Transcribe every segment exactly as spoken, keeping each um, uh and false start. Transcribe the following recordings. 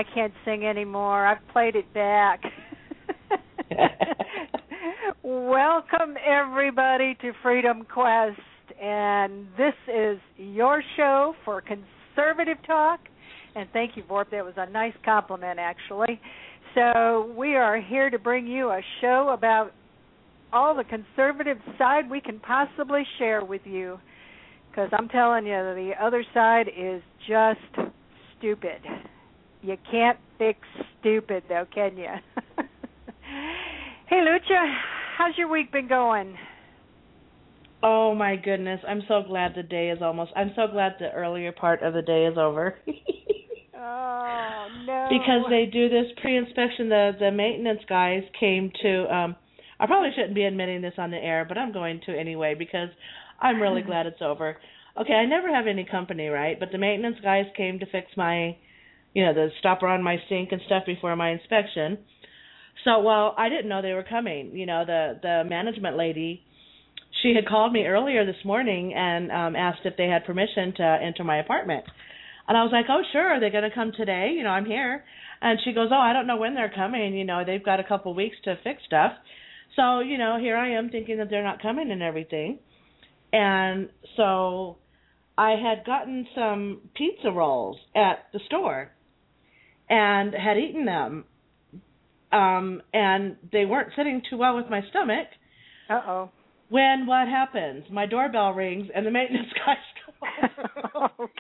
I can't sing anymore. I've played it back. Welcome, everybody, to Freedom Quest. And this is your show for conservative talk. And thank you, Vorp. That was a nice compliment, actually. So we are here to bring you a show about all the conservative side we can possibly share with you. Because I'm telling you, the other side is just stupid. You can't fix stupid, though, can you? Hey, Lucha, how's your week been going? Oh, my goodness. I'm so glad the day is almost, I'm so glad the earlier part of the day is over. Oh, no. Because they do this pre-inspection. The, the maintenance guys came to, um, I probably shouldn't be admitting this on the air, but I'm going to anyway because I'm really glad it's over. Okay, I never have any company, right? But the maintenance guys came to fix my, you know, the stopper on my sink and stuff before my inspection. So, well, I didn't know they were coming. You know, the, the management lady, she had called me earlier this morning and um, asked if they had permission to enter my apartment. And I was like, oh, sure, are they going to come today? You know, I'm here. And she goes, oh, I don't know when they're coming. You know, they've got a couple weeks to fix stuff. So, you know, here I am thinking that they're not coming and everything. And so I had gotten some pizza rolls at the store and had eaten them. Um, and they weren't sitting too well with my stomach. Uh-oh. When what happens? My doorbell rings and the maintenance guys come over. Oh,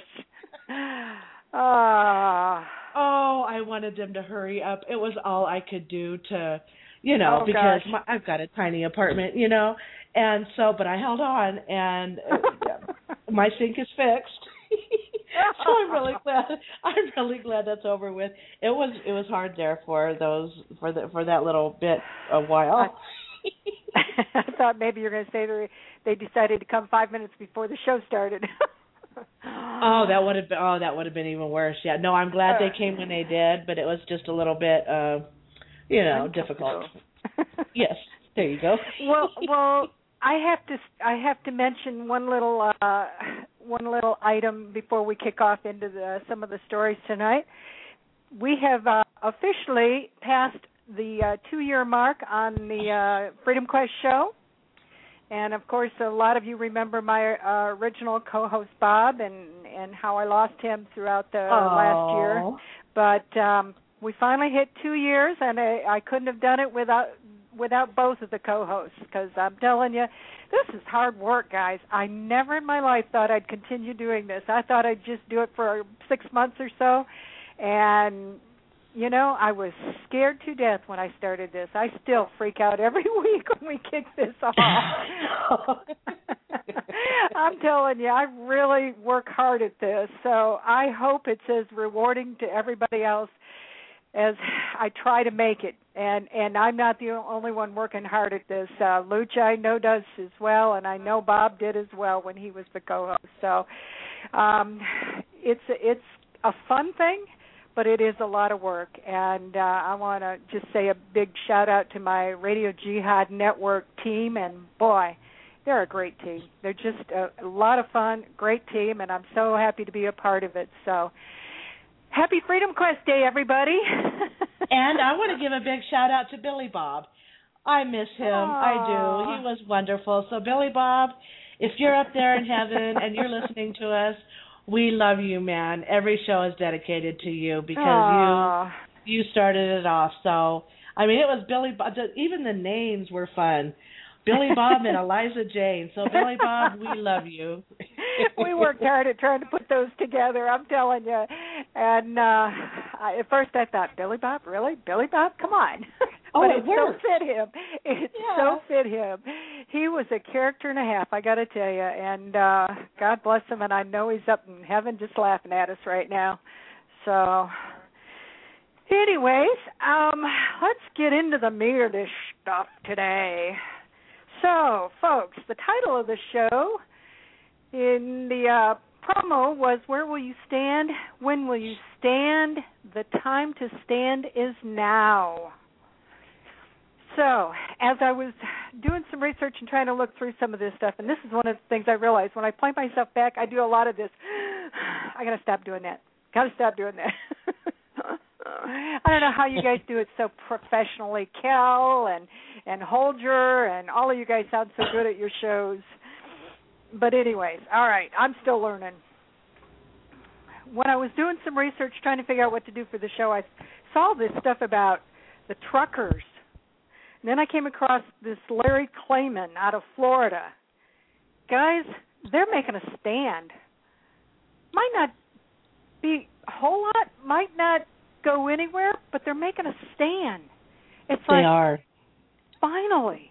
gosh. Uh, oh, I wanted them to hurry up. It was all I could do to... You know, oh, because my, I've got a tiny apartment, you know, and so, but I held on, and uh, my sink is fixed. So I'm really glad. I'm really glad that's over with. It was it was hard there for those for the for that little bit a while. I thought maybe you were going to say they they decided to come five minutes before the show started. Oh, that would have been oh that would have been even worse. Yeah, no, I'm glad they came when they did, but it was just a little bit. Uh, You know, difficult. Yes, there you go. well, well, I have to I have to mention one little uh, one little item before we kick off into the, some of the stories tonight. We have uh, officially passed the uh, two-year mark on the uh, Freedom Quest show, and of course, a lot of you remember my uh, original co-host Bob and and how I lost him throughout the Aww. last year, but. Um, We finally hit two years, and I, I couldn't have done it without without both of the co-hosts, because I'm telling you, this is hard work, guys. I never in my life thought I'd continue doing this. I thought I'd just do it for six months or so, and, you know, I was scared to death when I started this. I still freak out every week when we kick this off. I'm telling you, I really work hard at this, so I hope it's as rewarding to everybody else as I try to make it, and, and I'm not the only one working hard at this. Uh, Lucha, I know, does as well, and I know Bob did as well when he was the co-host. So um, it's it's a fun thing, but it is a lot of work. And uh, I want to just say a big shout-out to my Radio Jihad Network team, and boy, they're a great team. They're just a, a lot of fun, great team, and I'm so happy to be a part of it. So happy Freedom Quest Day, everybody. And I want to give a big shout-out to Billy Bob. I miss him. Aww. I do. He was wonderful. So, Billy Bob, if you're up there in heaven and you're listening to us, we love you, man. Every show is dedicated to you because Aww. you you started it off. So, I mean, it was Billy Bob. Even the names were fun. Billy Bob and Eliza Jane. So, Billy Bob, we love you. We worked hard at trying to put those together, I'm telling you. And uh, I, at first I thought, Billy Bob? Really? Billy Bob? Come on. Oh, but it, it worked. so fit him. It yeah. so fit him. He was a character and a half, I got to tell you. And uh, God bless him, and I know he's up in heaven just laughing at us right now. So anyways, um, let's get into the meat of this stuff today. So, folks, the title of the show in the uh, promo was, Where Will You Stand? When Will You Stand? The time to stand is now. So, as I was doing some research and trying to look through some of this stuff, and this is one of the things I realized, when I play myself back, I do a lot of this. I got to stop doing that. Got to stop doing that. I don't know how you guys do it so professionally. Kel and and Holger and all of you guys sound so good at your shows. But anyways, all right, I'm still learning. When I was doing some research trying to figure out what to do for the show, I saw this stuff about the truckers. And then I came across this Larry Klayman out of Florida. Guys, they're making a stand. Might not be a whole lot, might not go anywhere, but they're making a stand. It's they like, are. Finally.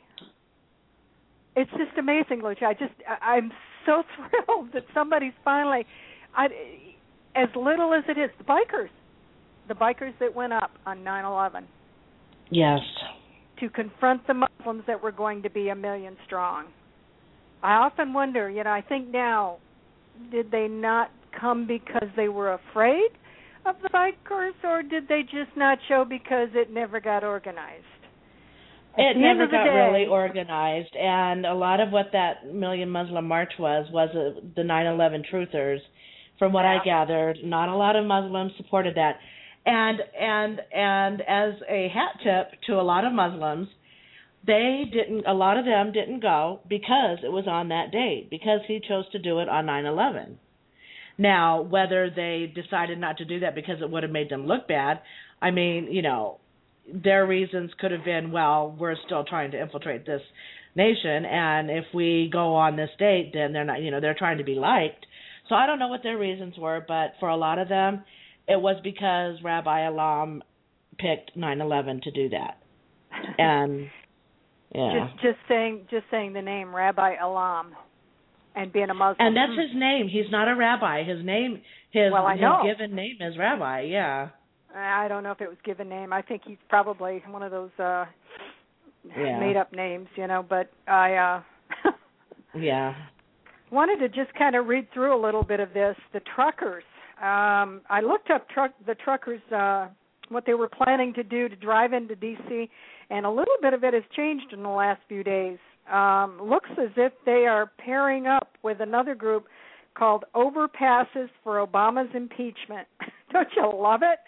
It's just amazing, Lucia. I just, I'm so thrilled that somebody's finally, I, as little as it is, the bikers, the bikers that went up on nine eleven. Yes. To confront the Muslims that were going to be a million strong. I often wonder, you know, I think now, did they not come because they were afraid of the bikers, or did they just not show because it never got organized? At it never got day, really organized, and a lot of what that Million Muslim March was, was uh, the nine eleven truthers. From what yeah. I gathered, not a lot of Muslims supported that. And and and as a hat tip to a lot of Muslims, they didn't. A lot of them didn't go because it was on that date, because he chose to do it on nine eleven. Now, whether they decided not to do that because it would have made them look bad, I mean, you know, their reasons could have been, well, we're still trying to infiltrate this nation, and if we go on this date, then they're not, you know, they're trying to be liked. So I don't know what their reasons were, but for a lot of them, it was because Rabbi Alam picked nine eleven to do that. And yeah, just just saying just saying the name Rabbi Alam and being a Muslim, and that's his name. He's not a rabbi. His name, his, well, I his know. given name is Rabbi. Yeah. I don't know if it was given name. I think he's probably one of those uh, yeah. made up names, you know. But I uh, yeah wanted to just kind of read through a little bit of this. The truckers. Um, I looked up truck the truckers, uh, what they were planning to do to drive into D C, and a little bit of it has changed in the last few days. Um, looks as if they are pairing up with another group called Overpasses for Obama's Impeachment. Don't you love it?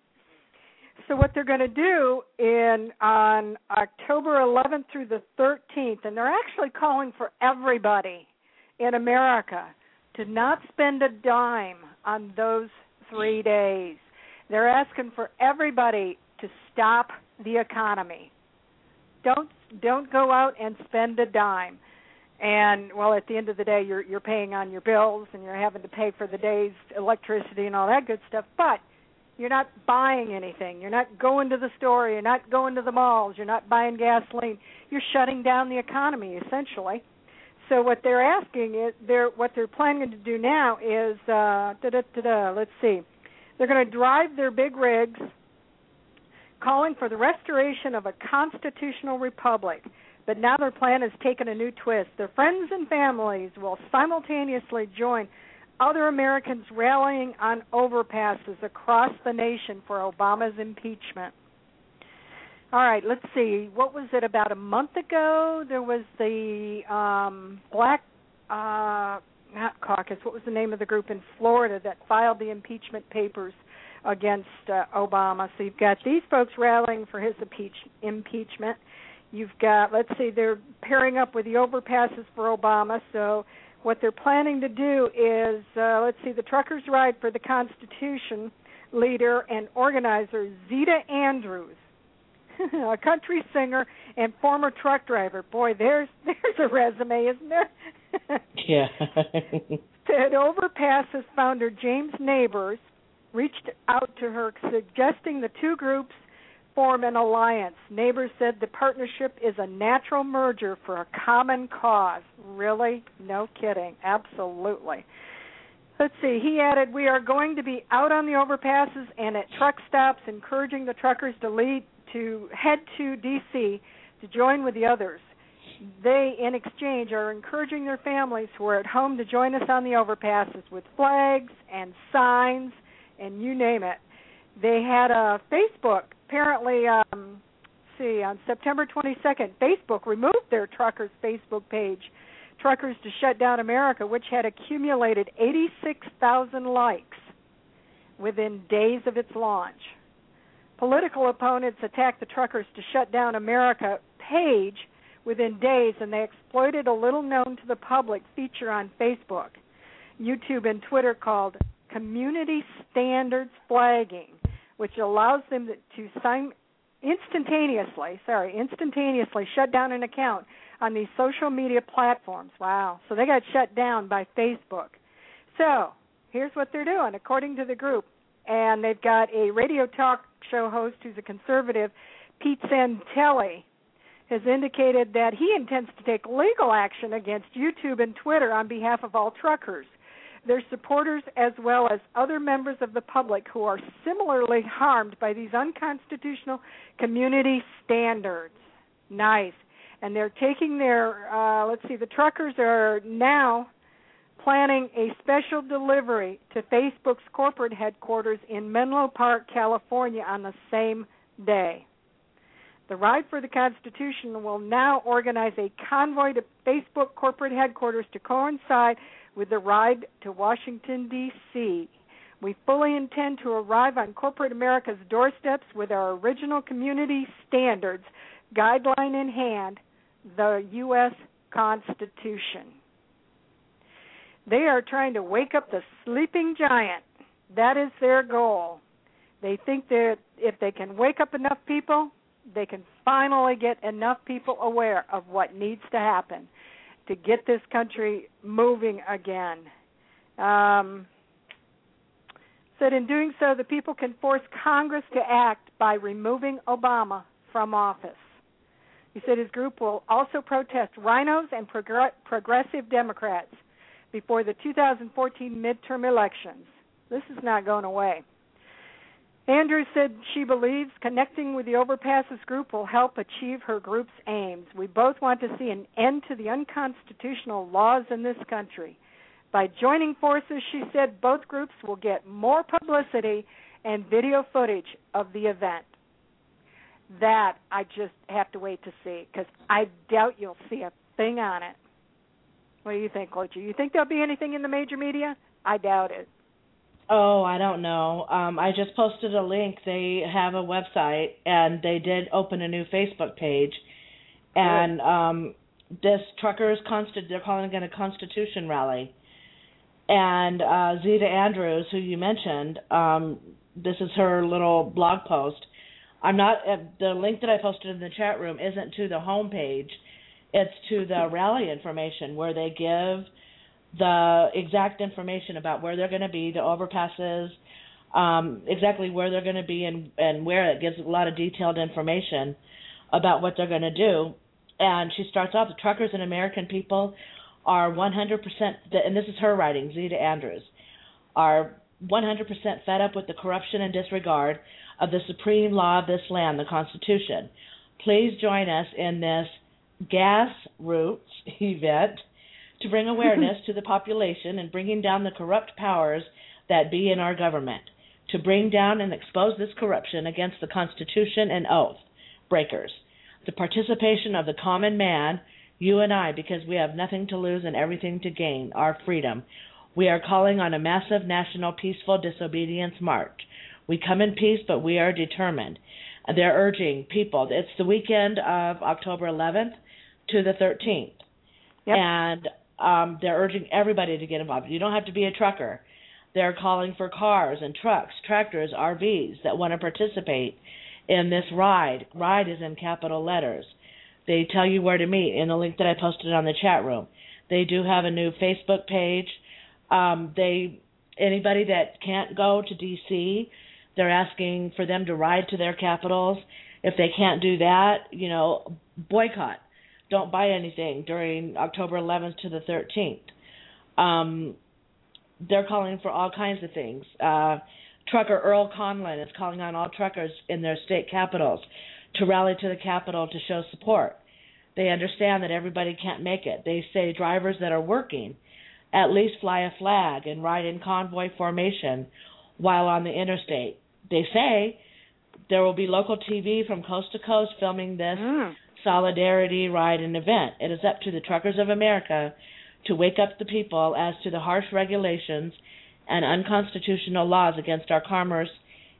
So what they're going to do in on October eleventh through the thirteenth, and they're actually calling for everybody in America to not spend a dime on those three days. They're asking for everybody to stop the economy. Don't don't go out and spend a dime. And well, at the end of the day, you're you're paying on your bills and you're having to pay for the day's electricity and all that good stuff. But you're not buying anything. You're not going to the store. You're not going to the malls. You're not buying gasoline. You're shutting down the economy essentially. So what they're asking is, they're what they're planning to do now is, uh, da da da da. Let's see, they're going to drive their big rigs, calling for the restoration of a constitutional republic. But now their plan has taken a new twist. Their friends and families will simultaneously join other Americans rallying on overpasses across the nation for Obama's impeachment. All right, let's see. What was it, about a month ago? There was the um, Black, uh, not caucus, what was the name of the group in Florida that filed the impeachment papers against uh, Obama? So you've got these folks rallying for his impeach- impeachment. You've got, let's see, they're pairing up with the Overpasses for Obama. So what they're planning to do is, uh, let's see, the Truckers Ride for the Constitution leader and organizer Zeta Andrews, a country singer and former truck driver. Boy, there's there's a resume, isn't there? yeah. Said Overpasses founder James Neighbors reached out to her suggesting the two groups form an alliance. Neighbors said the partnership is a natural merger for a common cause. Really? No kidding. Absolutely. Let's see. He added, we are going to be out on the overpasses and at truck stops encouraging the truckers to lead to head to D C to join with the others. They, in exchange, are encouraging their families who are at home to join us on the overpasses with flags and signs and you name it. They had a Facebook. Apparently, um, see, on September twenty-second, Facebook removed their truckers' Facebook page, Truckers to Shut Down America, which had accumulated eighty-six thousand likes within days of its launch. Political opponents attacked the truckers to shut down America page within days, and they exploited a little-known to the public feature on Facebook, YouTube, and Twitter called Community Standards Flagging, which allows them to sign instantaneously, sorry, instantaneously shut down an account on these social media platforms. Wow. So they got shut down by Facebook. So here's what they're doing, according to the group. And they've got a radio talk show host who's a conservative, Pete Santelli, has indicated that he intends to take legal action against YouTube and Twitter on behalf of all truckers, their supporters, as well as other members of the public who are similarly harmed by these unconstitutional community standards. Nice. And they're taking their, uh, let's see, the truckers are now planning a special delivery to Facebook's corporate headquarters in Menlo Park, California on the same day. The Ride for the Constitution will now organize a convoy to Facebook corporate headquarters to coincide with the ride to Washington, D C We fully intend to arrive on corporate America's doorsteps with our original community standards guideline in hand, the U S Constitution. They are trying to wake up the sleeping giant. That is their goal. They think that if they can wake up enough people, they can finally get enough people aware of what needs to happen to get this country moving again. Um, said in doing so, the people can force Congress to act by removing Obama from office. He said his group will also protest rhinos and progr- progressive Democrats before the two thousand fourteen midterm elections. This is not going away. Andrews said she believes connecting with the Overpasses group will help achieve her group's aims. We both want to see an end to the unconstitutional laws in this country. By joining forces, she said, both groups will get more publicity and video footage of the event. That I just have to wait to see, because I doubt you'll see a thing on it. What do you think, Lucia? You think there'll be anything in the major media? I doubt it. Oh, I don't know. Um, I just posted a link. They have a website, and they did open a new Facebook page. And um, this truckers, consti- they're calling it a Constitution rally. And uh, Zeta Andrews, who you mentioned, um, this is her little blog post. I'm not. Uh, the link that I posted in the chat room isn't to the home page. It's to the rally information where they give the exact information about where they're going to be, the overpasses, um, exactly where they're going to be and, and where. It gives a lot of detailed information about what they're going to do. And she starts off, the truckers and American people are one hundred percent, and this is her writing, Zeta Andrews, are one hundred percent fed up with the corruption and disregard of the supreme law of this land, the Constitution. Please join us in this grassroots event to bring awareness to the population and bringing down the corrupt powers that be in our government, to bring down and expose this corruption against the Constitution and oath breakers. The participation of the common man, you and I, because we have nothing to lose and everything to gain, our freedom. We are calling on a massive national peaceful disobedience march. We come in peace, but we are determined. They're urging people. It's the weekend of October eleventh to the thirteenth. Yep. And um, they're urging everybody to get involved. You don't have to be a trucker. They're calling for cars and trucks, tractors, R Vs that want to participate in this ride. Ride is in capital letters. They tell you where to meet in the link that I posted on the chat room. They do have a new Facebook page. Um, they anybody that can't go to D C, they're asking for them to ride to their capitals. If they can't do that, you know, boycott. Don't buy anything during October eleventh to the thirteenth. Um, they're calling for all kinds of things. Uh, trucker Earl Conlon is calling on all truckers in their state capitals to rally to the Capitol to show support. They understand that everybody can't make it. They say drivers that are working at least fly a flag and ride in convoy formation while on the interstate. They say there will be local T V from coast to coast filming this mm. solidarity ride and event. It is up to the truckers of America to wake up the people as to the harsh regulations and unconstitutional laws against our commerce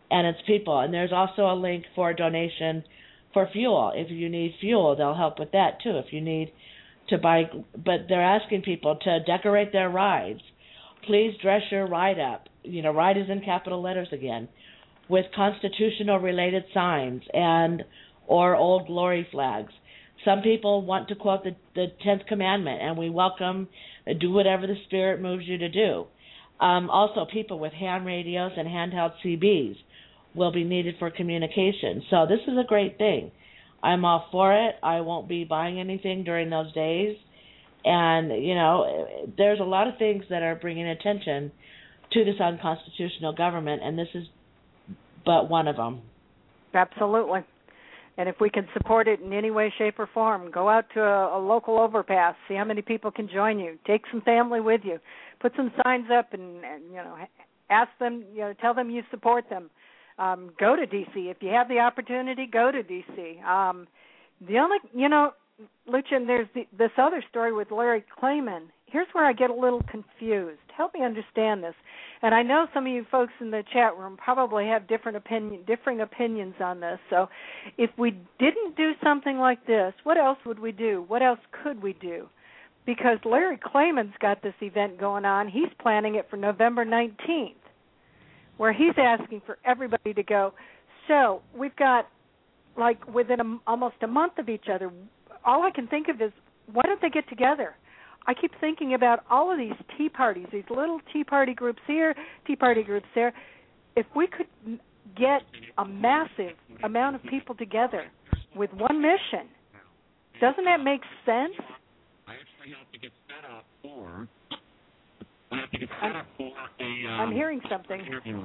and its people. And there's also a link for a donation for fuel. If you need fuel, they'll help with that too. If you need to buy, but they're asking people to decorate their rides. Please dress your ride up. You know, ride is in capital letters again, with constitutional-related signs and or Old Glory flags. Some people want to quote the, the tenth commandment, and we welcome, uh, do whatever the Spirit moves you to do. Um, also, people with hand radios and handheld C Bs will be needed for communication. So this is a great thing. I'm all for it. I won't be buying anything during those days. And, you know, there's a lot of things that are bringing attention to this unconstitutional government, and this is but one of them. Absolutely. And if we can support it in any way, shape, or form, go out to a, a local overpass, see how many people can join you. Take some family with you. Put some signs up and, and you know, ask them, you know, tell them you support them. Um, go to D C If you have the opportunity, go to D C Um, the only, you know, Lucian, there's the, this other story with Larry Klayman. Here's where I get a little confused. Help me understand this. And I know some of you folks in the chat room probably have different opinion, differing opinions on this. So if we didn't do something like this, what else would we do? What else could we do? Because Larry Klayman's got this event going on. He's planning it for November nineteenth, where he's asking for everybody to go. So we've got, like, within a, almost a month of each other, all I can think of is, why don't they get together? I keep thinking about all of these tea parties, these little tea party groups here, tea party groups there. If we could get a massive amount of people together with one mission, doesn't that make sense? I actually have to get set up for, I have to get set up for a... Um, I'm hearing something.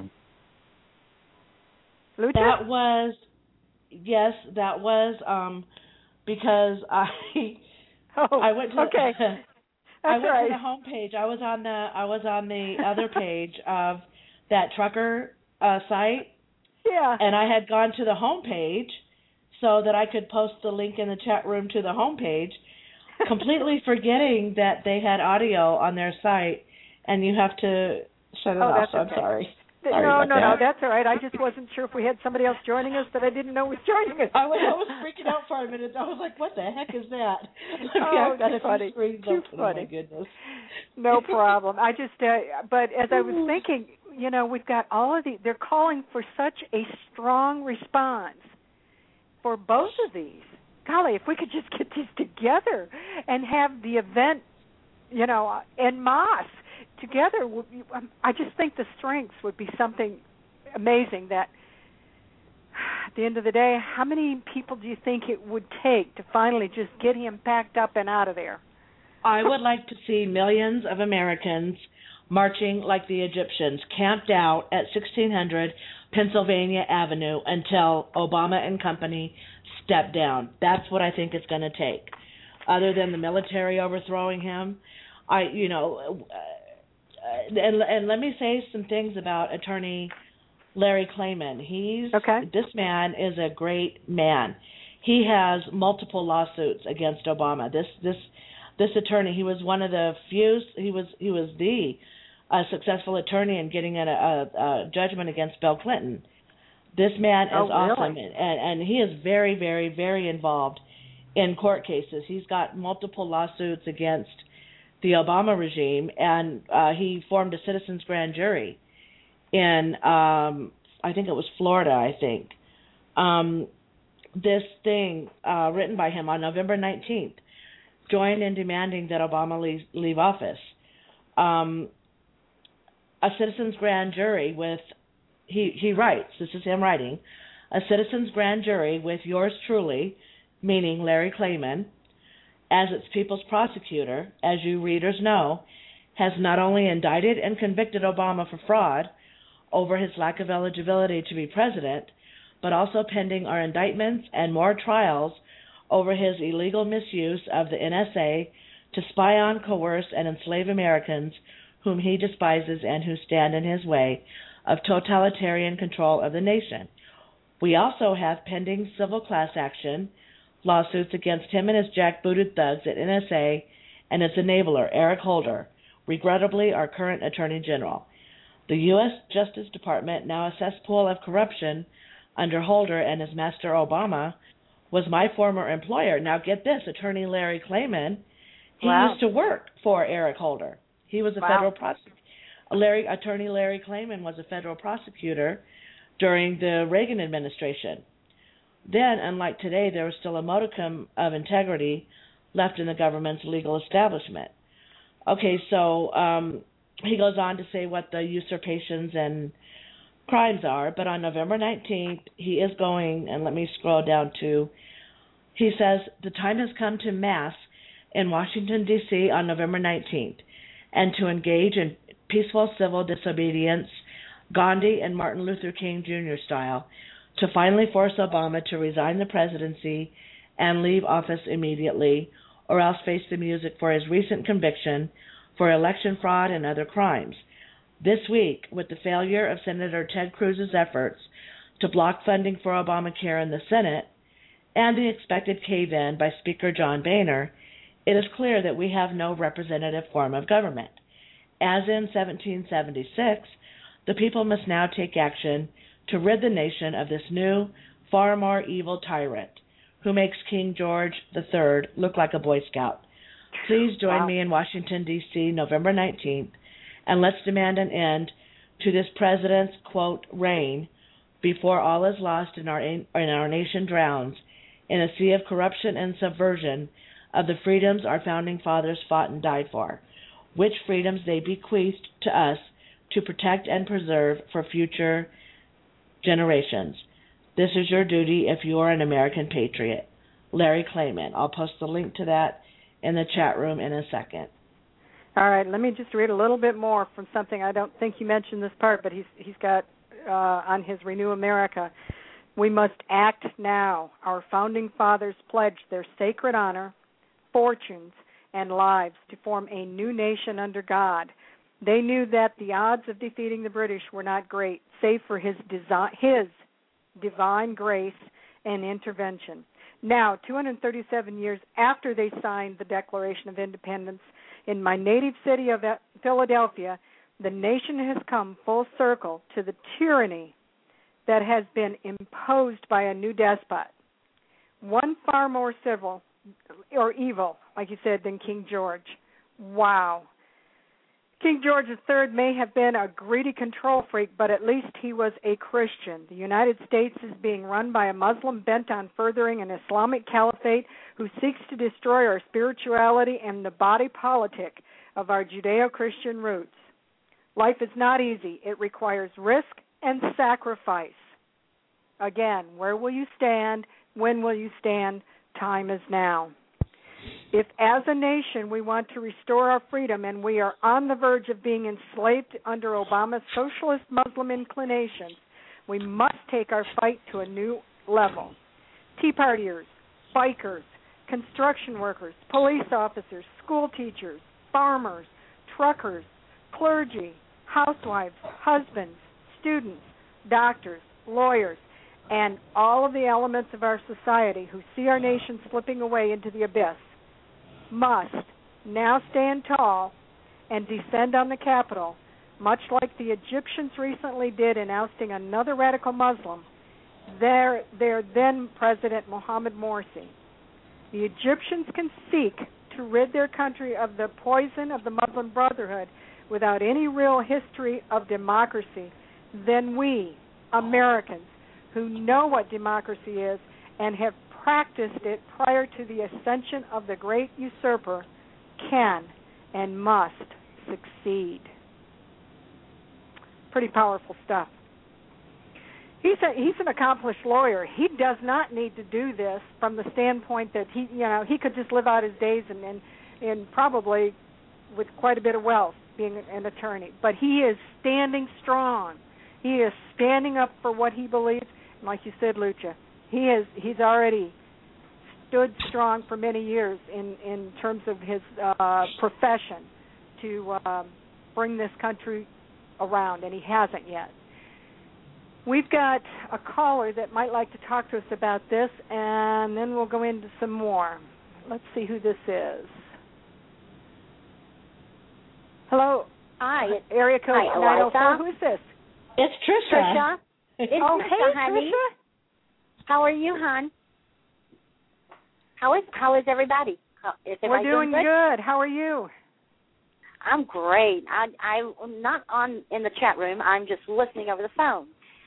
Lucha? That was, yes, that was um, because I... Oh, I went to okay. That's I went right. to the homepage. I was on the I was on the other page of that trucker uh, site. Yeah. And I had gone to the homepage so that I could post the link in the chat room to the homepage, completely forgetting that they had audio on their site, and you have to shut it oh, off. That's so okay. I'm sorry. No, sorry no, about no, that. no, that's all right. I just wasn't sure if we had somebody else joining us that I didn't know was joining us. I was, I was freaking out for a minute. I was like, what the heck is that? Oh, I've got too a funny. few Too open. funny. Oh, my goodness. No problem. I just, uh, but as I was thinking, you know, we've got all of the, they're calling for such a strong response for both of these. Golly, if we could just get these together and have the event, you know, en masse together, I just think the strengths would be something amazing that at the end of the day, how many people do you think it would take to finally just get him packed up and out of there? I would like to see millions of Americans marching like the Egyptians, camped out at sixteen hundred Pennsylvania Avenue until Obama and company step down. That's what I think it's going to take. Other than the military overthrowing him, I, you know, uh, and, and let me say some things about Attorney Larry Klayman. He's okay. This man is a great man. He has multiple lawsuits against Obama. This this this attorney, he was one of the few. He was he was the uh, successful attorney in getting a, a, a judgment against Bill Clinton. This man is oh, really? awesome, and, and he is very, very, very involved in court cases. He's got multiple lawsuits against the Obama regime, and uh, he formed a citizens grand jury in, um, I think it was Florida, I think. Um, this thing uh, written by him on November nineteenth, joined in demanding that Obama leave, leave office. Um, a citizens grand jury with, he, he writes, this is him writing, a citizens grand jury with yours truly, meaning Larry Klayman, as its people's prosecutor, as you readers know, has not only indicted and convicted Obama for fraud over his lack of eligibility to be president, but also pending are indictments and more trials over his illegal misuse of the N S A to spy on, coerce, and enslave Americans whom he despises and who stand in his way of totalitarian control of the nation. We also have pending civil class action lawsuits against him and his jackbooted thugs at N S A and its enabler, Eric Holder, regrettably our current Attorney General. The U S Justice Department, now a cesspool of corruption under Holder and his master Obama, was my former employer. Now get this, Attorney Larry Klayman, he Wow. used to work for Eric Holder. He was a Wow. federal prosecutor. Larry, Attorney Larry Klayman was a federal prosecutor during the Reagan administration. Then, unlike today, there was still a modicum of integrity left in the government's legal establishment. Okay, so um, he goes on to say what the usurpations and crimes are, but on November nineteenth, he is going, and let me scroll down to, he says, the time has come to mass in Washington, D C on November nineteenth, and to engage in peaceful civil disobedience, Gandhi and Martin Luther King Junior style, to finally force Obama to resign the presidency and leave office immediately, or else face the music for his recent conviction for election fraud and other crimes. This week, with the failure of Senator Ted Cruz's efforts to block funding for Obamacare in the Senate and the expected cave-in by Speaker John Boehner, it is clear that we have no representative form of government. As in seventeen seventy-six, the people must now take action to rid the nation of this new, far more evil tyrant who makes King George the Third look like a Boy Scout. Please join Wow. me in Washington, D C, November nineteenth, and let's demand an end to this president's, quote, reign before all is lost and our, and our nation drowns in a sea of corruption and subversion of the freedoms our founding fathers fought and died for, which freedoms they bequeathed to us to protect and preserve for future generations. This is your duty if you are an American patriot. Larry Klayman. I'll post the link to that in the chat room in a second. All right, let me just read a little bit more from something. I don't think you mentioned this part, but he's he's got uh, on his Renew America. We must act now. Our founding fathers pledged their sacred honor, fortunes, and lives to form a new nation under God. They knew that the odds of defeating the British were not great, save for his, desi- his divine grace and intervention. Now, two hundred thirty-seven years after they signed the Declaration of Independence, in my native city of Philadelphia, the nation has come full circle to the tyranny that has been imposed by a new despot, one far more civil or evil, like you said, than King George. Wow. King George the Third may have been a greedy control freak, but at least he was a Christian. The United States is being run by a Muslim bent on furthering an Islamic caliphate who seeks to destroy our spirituality and the body politic of our Judeo-Christian roots. Life is not easy. It requires risk and sacrifice. Again, where will you stand? When will you stand? Time is now. If, as a nation, we want to restore our freedom and we are on the verge of being enslaved under Obama's socialist Muslim inclinations, we must take our fight to a new level. Tea partiers, bikers, construction workers, police officers, school teachers, farmers, truckers, clergy, housewives, husbands, students, doctors, lawyers, and all of the elements of our society who see our nation slipping away into the abyss must now stand tall and descend on the Capitol, much like the Egyptians recently did in ousting another radical Muslim, their, their then President Mohammed Morsi. The Egyptians can seek to rid their country of the poison of the Muslim Brotherhood without any real history of democracy. Then we, Americans, who know what democracy is and have practiced it prior to the ascension of the great usurper, can and must succeed. Pretty powerful stuff. He's a, he's an accomplished lawyer. He does not need to do this from the standpoint that he, you know, he could just live out his days and, and, and probably with quite a bit of wealth being an attorney. But he is standing strong. He is standing up for what he believes. And like you said, Lucha, he is he's already stood strong for many years in, in terms of his uh, profession to uh, bring this country around, and he hasn't yet. We've got a caller that might like to talk to us about this, and then we'll go into some more. Let's see who this is. Hello, Hi. It's, Area code hi, nine oh four. Eliza. Who's this? It's Trisha. Trisha. It's oh, Trisha, hey, honey. Trisha. How are you, hon? How is how is everybody? How, is everybody We're doing good? good. How are you? I'm great. I, I'm not on in the chat room. I'm just listening over the phone.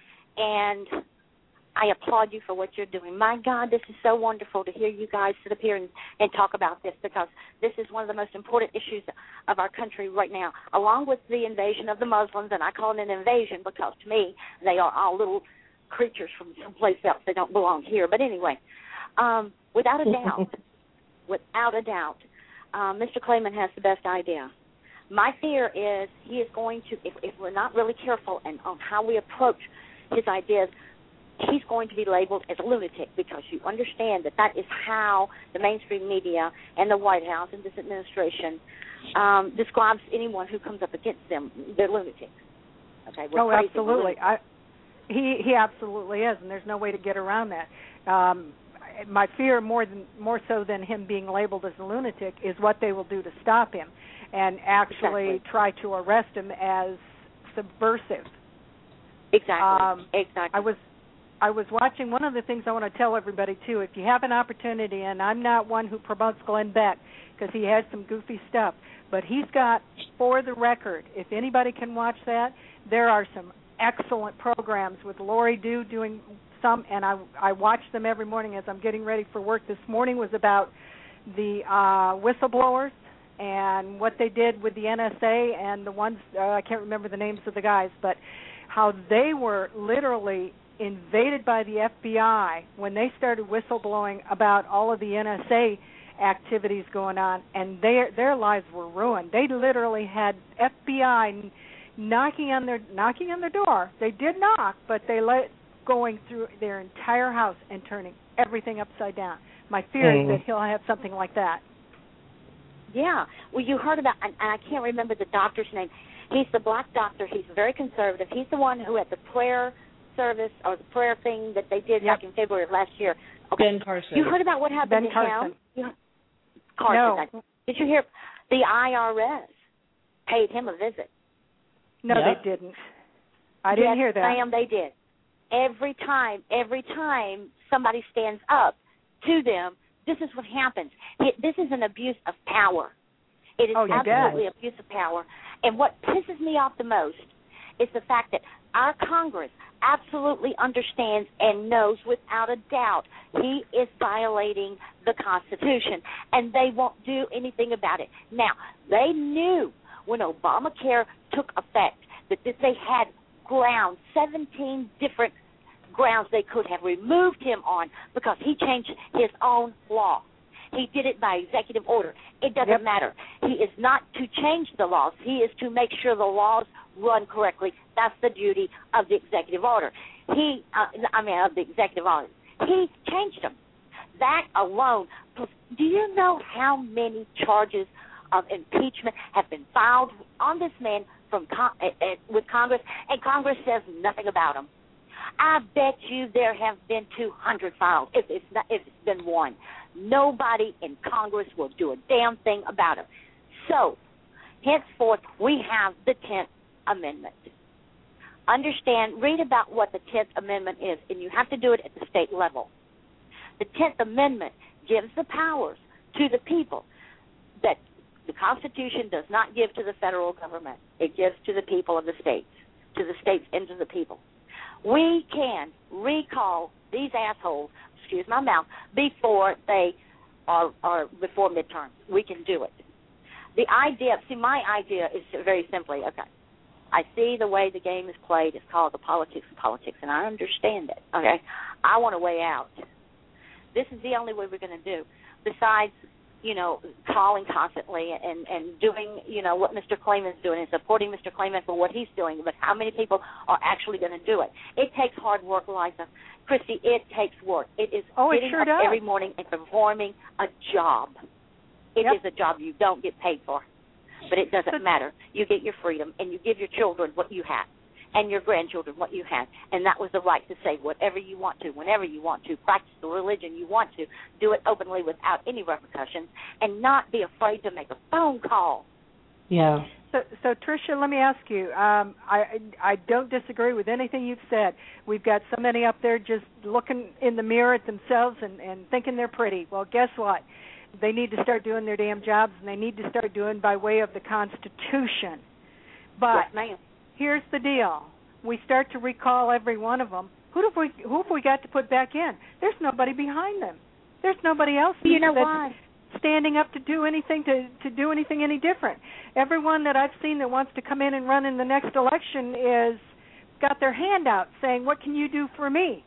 And I applaud you for what you're doing. My God, this is so wonderful to hear you guys sit up here and, and talk about this, because this is one of the most important issues of our country right now, along with the invasion of the Muslims. And I call it an invasion because, to me, they are all little creatures from someplace else. They don't belong here. But anyway, um, without a doubt, without a doubt, uh, Mister Clayman has the best idea. My fear is he is going to, if, if we're not really careful and on how we approach his ideas, he's going to be labeled as a lunatic, because you understand that that is how the mainstream media and the White House and this administration um, describes anyone who comes up against them. They're lunatics. Okay, we're oh, crazy, absolutely. we're I, he he absolutely is, and there's no way to get around that. Um, my fear, more than more so than him being labeled as a lunatic, is what they will do to stop him and actually Exactly. try to arrest him as subversive. Exactly. Um, exactly. I was I was watching, one of the things I want to tell everybody, too, if you have an opportunity, and I'm not one who promotes Glenn Beck because he has some goofy stuff, but he's got, For the Record, if anybody can watch that, there are some excellent programs with Lori Dew doing some, and I, I watch them every morning as I'm getting ready for work. This morning was about the uh, whistleblowers and what they did with the N S A and the ones, uh, I can't remember the names of the guys, but how they were literally invaded by the F B I when they started whistleblowing about all of the N S A activities going on, and their their lives were ruined. They literally had F B I knocking on their knocking on their door. They did knock, but they let going through their entire house and turning everything upside down. My fear mm. is that he'll have something like that. Yeah. Well, you heard about, and I can't remember the doctor's name. He's the black doctor. He's very conservative. He's the one who had the prayer service or the prayer thing that they did yep. back in February of last year. Okay. Ben Carson. You heard about what happened Ben to Carson. him? You, Carson. No. Did you hear? The I R S paid him a visit. No, yep. they didn't. I didn't yes, hear that. Ma'am, they did. Every time, every time somebody stands up to them, this is what happens. It, this is an abuse of power. It is oh, absolutely abuse of power. And what pisses me off the most is the fact that our Congress absolutely understands and knows without a doubt he is violating the Constitution, and they won't do anything about it. Now, they knew when Obamacare took effect that they had grounds, seventeen different grounds they could have removed him on because he changed his own law. He did it by executive order. It doesn't yep. matter. He is not to change the laws. He is to make sure the laws run correctly. That's the duty of the executive order. He, uh, I mean, of the executive order. He changed them. That alone. Do you know how many charges of impeachment have been filed on this man from con- uh, uh, with Congress, and Congress says nothing about him? I bet you there have been two hundred filed, if it's not, if it's been one. Nobody in Congress will do a damn thing about it. So, henceforth, we have the tenth Amendment. Understand, read about what the tenth Amendment is, and you have to do it at the state level. The tenth Amendment gives the powers to the people that the Constitution does not give to the federal government. It gives to the people of the states, to the states and to the people. We can recall these assholes, excuse my mouth, before they are, are before midterms. We can do it. The idea, see, my idea is very simply, okay, I see the way the game is played. It's called the politics of politics, and I understand it, okay? I want a way out. This is the only way we're going to do, besides, you know, calling constantly and, and doing, you know, what Mister Clayman's doing and supporting Mister Clayman for what he's doing, but how many people are actually going to do it? It takes hard work, Liza. Christy, it takes work. It is oh, it getting sure up does. every morning and performing a job. It yep. is a job you don't get paid for, but it doesn't matter. You get your freedom, and you give your children what you have, and your grandchildren what you have, and that was the right to say whatever you want to, whenever you want to, practice the religion you want to, do it openly without any repercussions, and not be afraid to make a phone call. Yeah. So, so Tricia, let me ask you. Um, I I don't disagree with anything you've said. We've got so many up there just looking in the mirror at themselves and, and thinking they're pretty. Well, guess what? They need to start doing their damn jobs, and they need to start doing by way of the Constitution. But yes, ma'am. Here's the deal: we start to recall every one of them. Who have we who have we got to put back in? There's nobody behind them. There's nobody else. You know that's why? Standing up to do anything to to do anything any different. Everyone that I've seen that wants to come in and run in the next election is got their hand out saying, "What can you do for me?"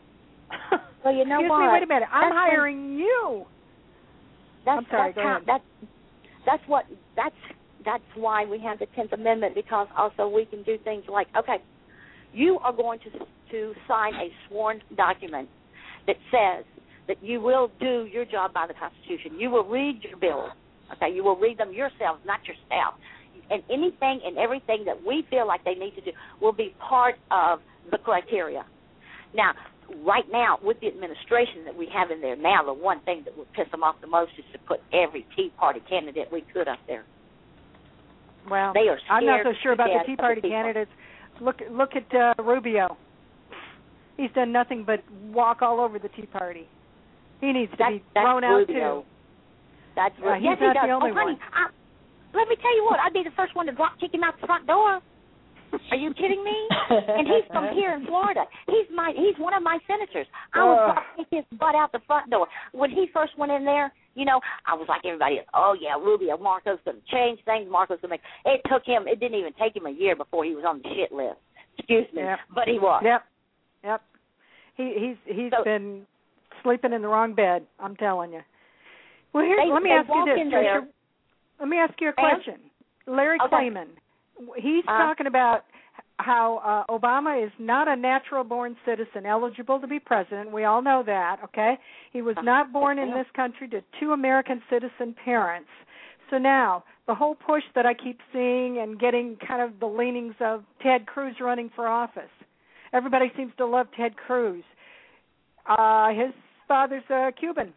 Well, you know Excuse what? me, wait a minute. I'm that's hiring when, you. That's, I'm sorry. That's go how, ahead. That's that's what that's that's why we have the tenth Amendment, because also we can do things like, okay, you are going to to sign a sworn document that says that you will do your job by the Constitution. You will read your bills. Okay, you will read them yourselves, not your staff. And anything and everything that we feel like they need to do will be part of the criteria. Now, right now, with the administration that we have in there now, the one thing that would piss them off the most is to put every Tea Party candidate we could up there. Well, they are I'm not so scared sure about to the Tea death Party of the people. candidates. Look, look at uh, Rubio. He's done nothing but walk all over the Tea Party. He needs to That, be that's thrown out Rubio. too. That's Uh, he's yes, he not does. the only oh, honey, one. I, let me tell you what. I'd be the first one to drop kick him out the front door. Are you kidding me? And he's from here in Florida. He's my he's one of my senators. I would Ugh. drop kick his butt out the front door. When he first went in there, you know, I was like everybody else. Oh yeah, Rubio, Marco's going to change things. Marco's going to make. It took him. It didn't even take him a year before he was on the shit list. Excuse me, Yep. but he was. Yep, yep. He he's he's So, been sleeping in the wrong bed. I'm telling you. Well, here, They- let me they ask you walk this, in Tricia. there- Let me ask you a Ma'am? question. Larry Okay. Klayman, he's Uh, talking about how uh, Obama is not a natural-born citizen eligible to be president. We all know that, okay? He was not born in this country to two American citizen parents. So now, the whole push that I keep seeing and getting kind of the leanings of Ted Cruz running for office. Everybody seems to love Ted Cruz. Uh, his father's a Cuban.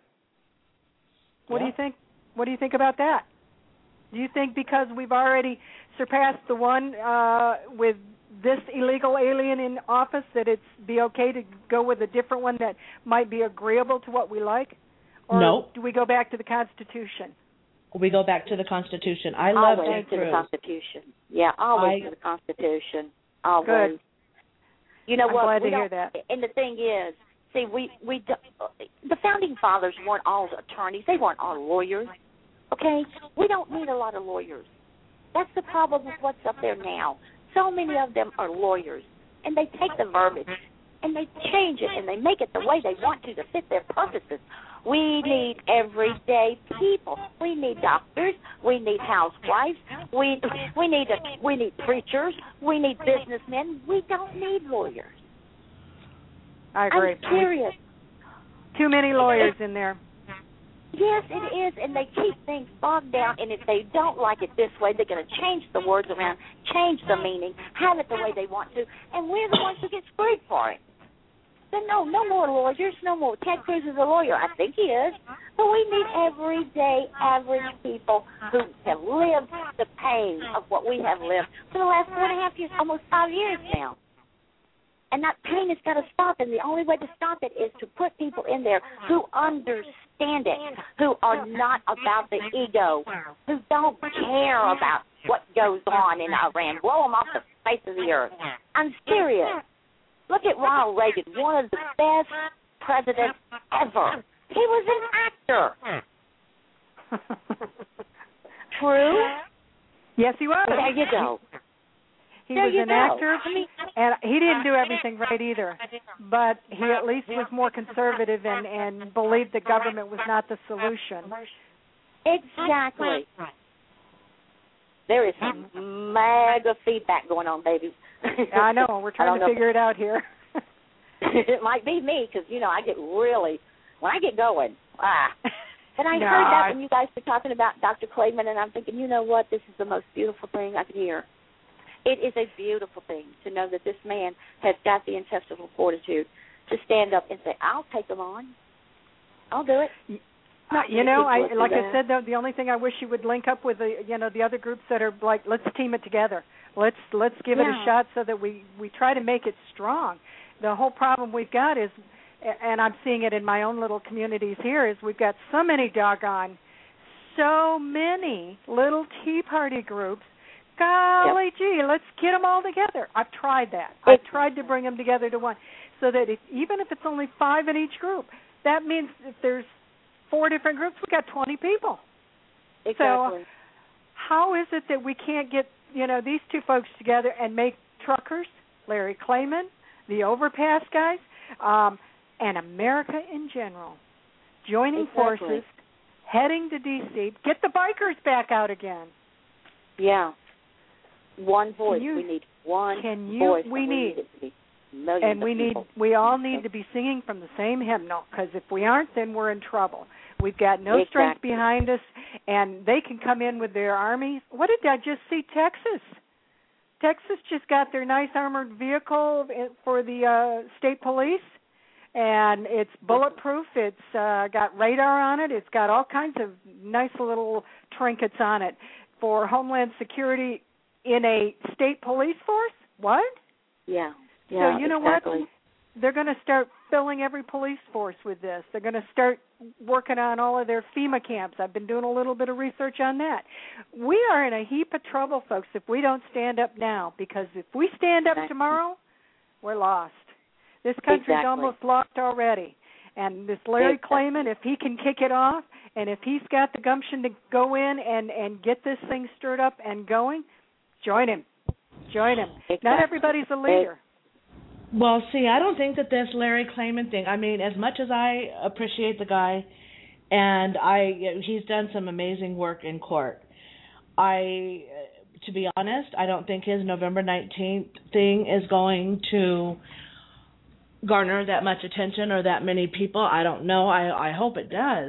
What Yeah. do you think? What do you think about that? Do you think because we've already surpassed the one uh, with this illegal alien in office that it's be okay to go with a different one that might be agreeable to what we like? Or Nope. do we go back to the Constitution? We go back to the Constitution. I love always Ted to the Cruz. Constitution. Yeah, always I- to the Constitution. Always. Good. You know I'm what? glad we to hear don't- that. And the thing is, see, we we do, the founding fathers weren't all attorneys. They weren't all lawyers. Okay, we don't need a lot of lawyers. That's the problem with what's up there now. So many of them are lawyers, and they take the verbiage and they change it and they make it the way they want to to fit their purposes. We need everyday people. We need doctors. We need housewives. We we need a, we need preachers. We need businessmen. We don't need lawyers. I agree. I'm serious. Too many lawyers in there. Yes, it is, and they keep things bogged down, and if they don't like it this way, they're going to change the words around, change the meaning, have it the way they want to, and we're the ones who get screwed for it. So no, no more lawyers, no more. Ted Cruz is a lawyer. I think he is. But we need everyday, average people who have lived the pain of what we have lived for the last four and a half years, almost five years now. And that pain has got to stop, and the only way to stop it is to put people in there who understand it, who are not about the ego, who don't care about what goes on in Iran. Blow them off the face of the earth. I'm serious. Look at Ronald Reagan, one of the best presidents ever. He was an actor. True? Yes, he was. There you go. He There was you an go. actor, and he didn't do everything right either. But he at least was more conservative and, and believed the government was not the solution. Exactly. There is some mega feedback going on, baby. I know. We're trying to know. figure it out here. It might be me because, you know, I get really, when I get going, ah. And I No, heard that I- when you guys were talking about Doctor Klayman, and I'm thinking, you know what, this is the most beautiful thing I can hear. It is a beautiful thing to know that this man has got the intestinal fortitude to stand up and say, I'll take them on. I'll do it. No, you know, I like that. I said, though, the only thing I wish you would link up with the, you know, the other groups that are like, let's team it together. Let's let's give yeah. it a shot so that we we try to make it strong. The whole problem we've got is, and I'm seeing it in my own little communities here, is we've got so many doggone, so many little Tea Party groups. Golly yep. gee, let's get them all together. I've tried that. I've tried to bring them together to one, so that if, even if it's only five in each group, that means if there's four different groups, we got twenty people. Exactly. So how is it that we can't get, you know, these two folks together and make truckers, Larry Klayman, the Overpass guys, um, and America in general joining exactly. forces, heading to D C, get the bikers back out again. Yeah. One voice. You, we need one can you, voice. We and need, we need millions and we of need, people. we all need to be singing from the same hymnal, because if we aren't, then we're in trouble. We've got no exactly. strength behind us, and they can come in with their armies. What did I just see? Texas. Texas just got their nice armored vehicle for the uh, state police, and it's bulletproof. It's uh, got radar on it. It's got all kinds of nice little trinkets on it for Homeland Security in a state police force. What? Yeah. Yeah. So you know exactly. what? They're going to start filling every police force with this. They're going to start working on all of their FEMA camps. I've been doing a little bit of research on that. We are in a heap of trouble, folks, if we don't stand up now, because if we stand up exactly. tomorrow, we're lost. This country's exactly. almost lost already. And this Larry exactly. Klayman, if he can kick it off, and if he's got the gumption to go in and, and get this thing stirred up and going, join him. Join him. Exactly. Not everybody's a leader. It, Well, see, I don't think that this Larry Klayman thing, I mean, as much as I appreciate the guy, and I he's done some amazing work in court, I, to be honest, I don't think his November nineteenth thing is going to garner that much attention or that many people. I don't know. I, I hope it does.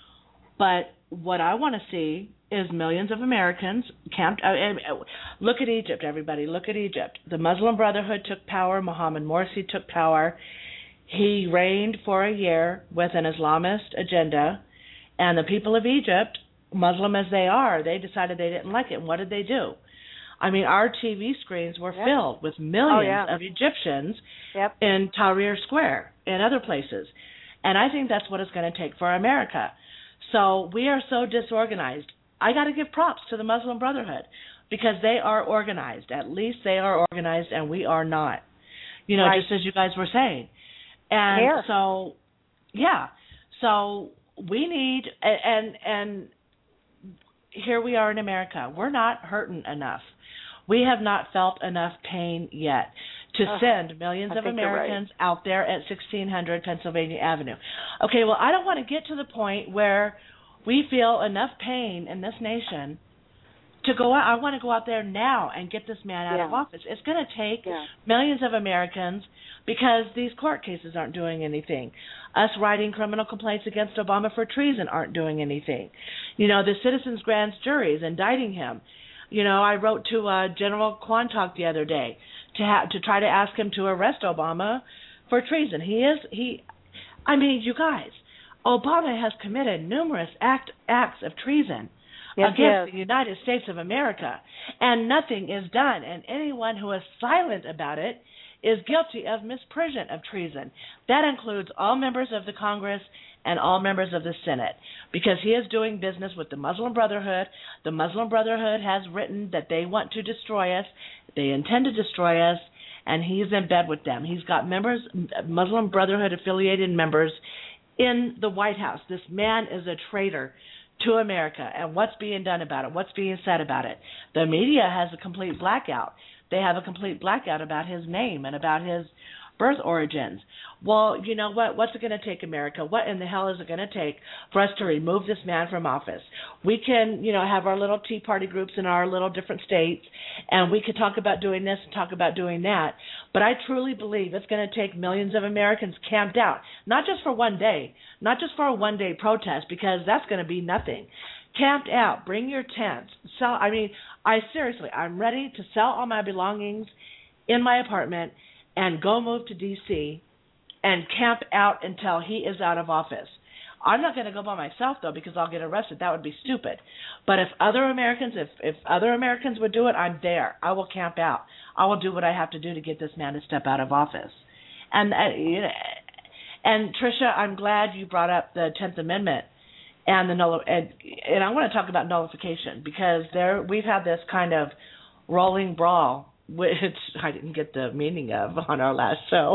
But what I want to see is millions of Americans camped. Uh, look at Egypt, everybody. Look at Egypt. The Muslim Brotherhood took power. Mohammed Morsi took power. He reigned for a year with an Islamist agenda. And the people of Egypt, Muslim as they are, they decided they didn't like it. And what did they do? I mean, our T V screens were yep. filled with millions oh, yeah. of Egyptians yep. in Tahrir Square and other places. And I think that's what it's going to take for America. So we are so disorganized. I got to give props to the Muslim Brotherhood because they are organized. At least they are organized, and we are not. You know, right. just as you guys were saying. And Here. so, yeah. So we need, and and here we are in America. We're not hurting enough. We have not felt enough pain yet to uh, send millions I of think you're Americans right. out there at sixteen hundred Pennsylvania Avenue. Okay, well, I don't want to get to the point where we feel enough pain in this nation to go out. I want to go out there now and get this man out yeah. of office. It's going to take yeah. millions of Americans because these court cases aren't doing anything. Us writing criminal complaints against Obama for treason aren't doing anything. You know, the citizens' grand juries indicting him. You know, I wrote to uh, General Quantock the other day to ha- to try to ask him to arrest Obama for treason. He is, he, I mean, you guys, Obama has committed numerous act, acts of treason yes, against the United States of America, and nothing is done. And anyone who is silent about it is guilty of misprision of treason. That includes all members of the Congress and all members of the Senate, because he is doing business with the Muslim Brotherhood. The Muslim Brotherhood has written that they want to destroy us. They intend to destroy us, and he's in bed with them. He's got members, Muslim Brotherhood-affiliated members in the White House. This man is a traitor to America, and what's being done about it? What's being said about it? The media has a complete blackout. They have a complete blackout about his name and about his birth origins. Well, you know what? What's it going to take, America? What in the hell is it going to take for us to remove this man from office? We can, you know, have our little Tea Party groups in our little different states, and we could talk about doing this and talk about doing that. But I truly believe it's going to take millions of Americans camped out, not just for one day, not just for a one-day protest, because that's going to be nothing. Camped out, bring your tents. Sell. I mean, I seriously, I'm ready to sell all my belongings in my apartment and go move to D C and camp out until he is out of office. I'm not going to go by myself, though, because I'll get arrested. That would be stupid. But if other Americans, if, if other Americans would do it, I'm there. I will camp out. I will do what I have to do to get this man to step out of office. And, uh, you know, and Tricia, I'm glad you brought up the tenth Amendment and the null and, and I want to talk about nullification, because there we've had this kind of rolling brawl, which I didn't get the meaning of on our last show.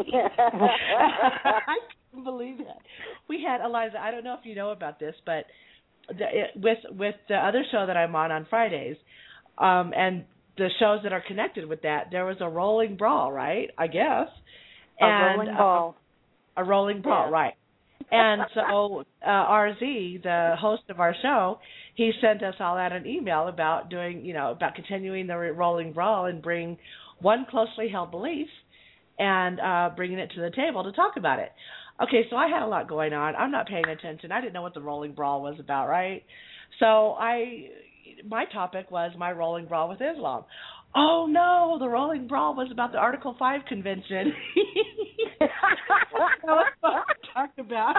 I couldn't believe that. We had, Eliza, I don't know if you know about this, but the, it, with with the other show that I'm on on Fridays, um, and the shows that are connected with that, there was a rolling brawl, right? I guess. A and, rolling brawl. Uh, a rolling brawl, yeah. Right. And so uh, R Z, the host of our show, he sent us all out an email about doing, you know, about continuing the rolling brawl and bring one closely held belief and uh, bringing it to the table to talk about it. Okay, so I had a lot going on. I'm not paying attention. I didn't know what the rolling brawl was about, right? So I, my topic was my rolling brawl with Islam. Oh, no, the rolling brawl was about the Article five convention. That's what I talked about.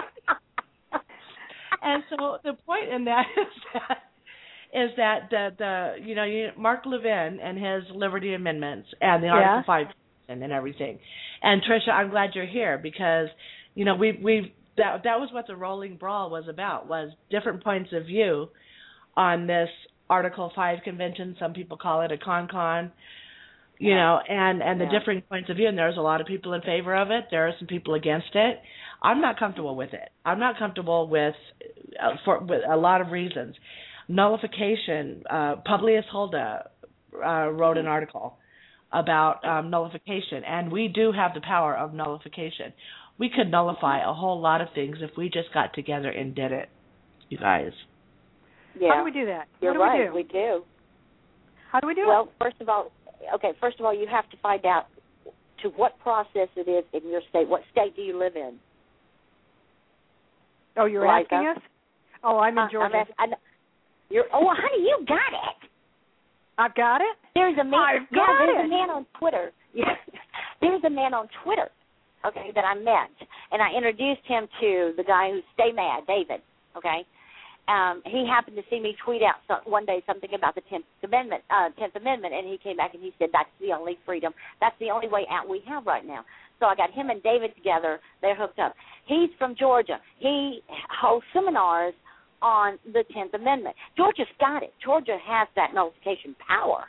And so the point in that is that is that the, the you know, you, Mark Levin and his Liberty Amendments and the Article yeah. five and, and everything. And Tricia, I'm glad you're here because, you know, we we that that was what the rolling brawl was about, was different points of view on this Article five convention. Some people call it a con-con, you yeah. know, and, and the yeah. differing points of view. And there's a lot of people in favor of it. There are some people against it. I'm not comfortable with it. I'm not comfortable with, uh, for with a lot of reasons. Nullification, uh, Publius Hulda uh, wrote an article about um, nullification, and we do have the power of nullification. We could nullify a whole lot of things if we just got together and did it, you guys. Yeah. How do we do that? You're what do right, we do? we do. How do we do well, it? Well, first of all, okay, first of all, you have to find out to what process it is in your state. What state do you live in? Oh, you're Eliza? asking us? Oh, I'm in Georgia. I'm ask, I, you're, oh, honey, you got it. I've got it? There's a man. I've got yeah, there's it. a man on Twitter. Yeah, there's a man on Twitter, okay, that I met, and I introduced him to the guy who's Stay Mad, David, okay? Um, he happened to see me tweet out some, one day something about the tenth Amendment, uh, tenth Amendment, and he came back and he said, that's the only freedom, that's the only way out we have right now. So I got him and David together. They're hooked up. He's from Georgia. He hosts seminars on the tenth Amendment. Georgia's got it. Georgia has that nullification power.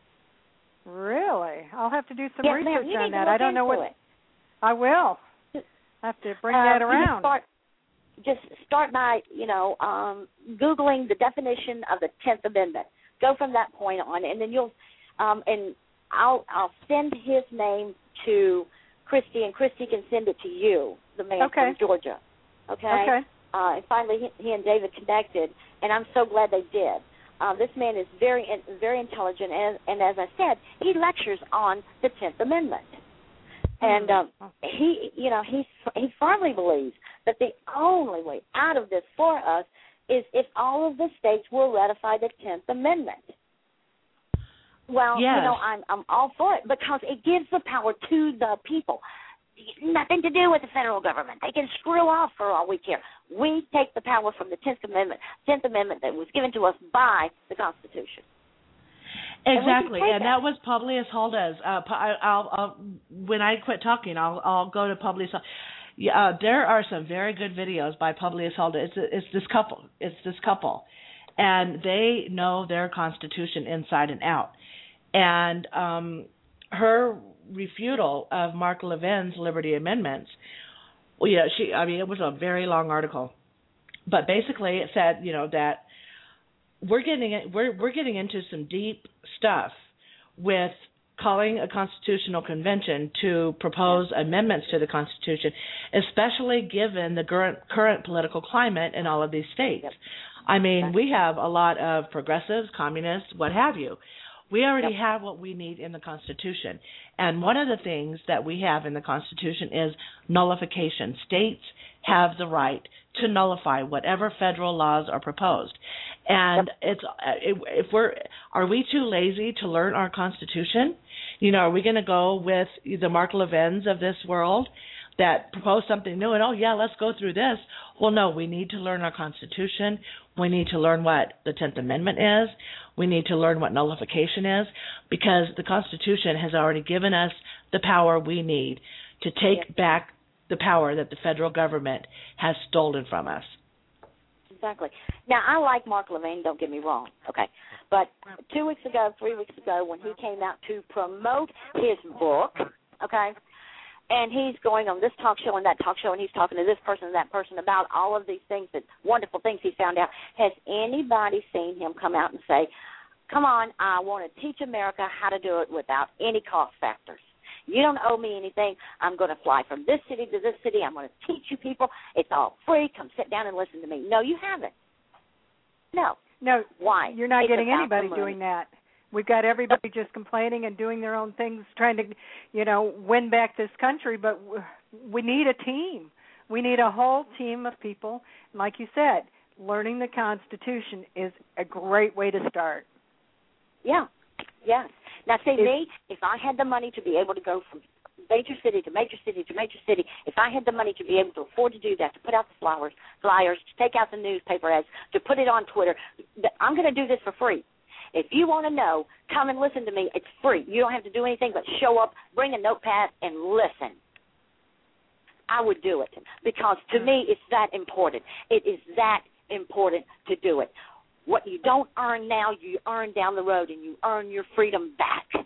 Really? I'll have to do some yes, research ma'am. on that. I don't know what. It. I will. I have to bring uh, that around. Start, just start by, you know, um, Googling the definition of the tenth Amendment. Go from that point on, and then you'll, um, and I'll I'll send his name to Christy, and Christy can send it to you, the man okay. from Georgia. Okay? Okay. Uh, and finally, he, he and David connected, and I'm so glad they did. Uh, this man is very, very intelligent, and, and as I said, he lectures on the tenth Amendment. And um, he, you know, he he firmly believes that the only way out of this for us is if all of the states will ratify the tenth Amendment. Well, yes. you know, I'm I'm all for it because it gives the power to the people. Nothing to do with the federal government. They can screw off for all we care. We take the power from the tenth Amendment, tenth Amendment that was given to us by the Constitution. Exactly, and, and that was Publius Hulda's. Uh, I, I'll, I'll, when I quit talking, I'll, I'll go to Publius. Yeah, uh, there are some very good videos by Publius Hulda. It's, it's this couple. It's this couple, and they know their Constitution inside and out. And um, her refutal of Mark Levin's Liberty Amendments, well, yeah, she. I mean, it was a very long article, but basically it said, you know, that we're getting we're we're getting into some deep stuff with calling a constitutional convention to propose amendments to the Constitution, especially given the current current political climate in all of these states. Yep. I mean, yep. we have a lot of progressives, communists, what have you. We already yep. have what we need in the Constitution. And one of the things that we have in the Constitution is nullification. States have the right to nullify whatever federal laws are proposed. And yep. it's if we're are we too lazy to learn our Constitution? You know, are we going to go with the Mark Levins of this world that propose something new and, oh, yeah, let's go through this. Well, no, we need to learn our Constitution. We need to learn what the tenth Amendment is. We need to learn what nullification is, because the Constitution has already given us the power we need to take yes. back the power that the federal government has stolen from us. Exactly. Now, I like Mark Levine, don't get me wrong, okay? But two weeks ago, three weeks ago, when he came out to promote his book, okay, and he's going on this talk show and that talk show, and he's talking to this person and that person about all of these things, that wonderful things he found out. Has anybody seen him come out and say, come on, I want to teach America how to do it without any cost factors? You don't owe me anything. I'm going to fly from this city to this city. I'm going to teach you people. It's all free. Come sit down and listen to me. No, you haven't. No. No. Why? You're not it's getting anybody doing that. We've got everybody just complaining and doing their own things, trying to, you know, win back this country. But we need a team. We need a whole team of people. Like you said, learning the Constitution is a great way to start. Yeah. Yes. Now, see, it's, me, if I had the money to be able to go from major city to major city to major city, if I had the money to be able to afford to do that, to put out the flyers, flyers, to take out the newspaper ads, to put it on Twitter, I'm going to do this for free. If you want to know, come and listen to me. It's free. You don't have to do anything but show up, bring a notepad, and listen. I would do it because, to me, it's that important. It is that important to do it. What you don't earn now, you earn down the road, and you earn your freedom back.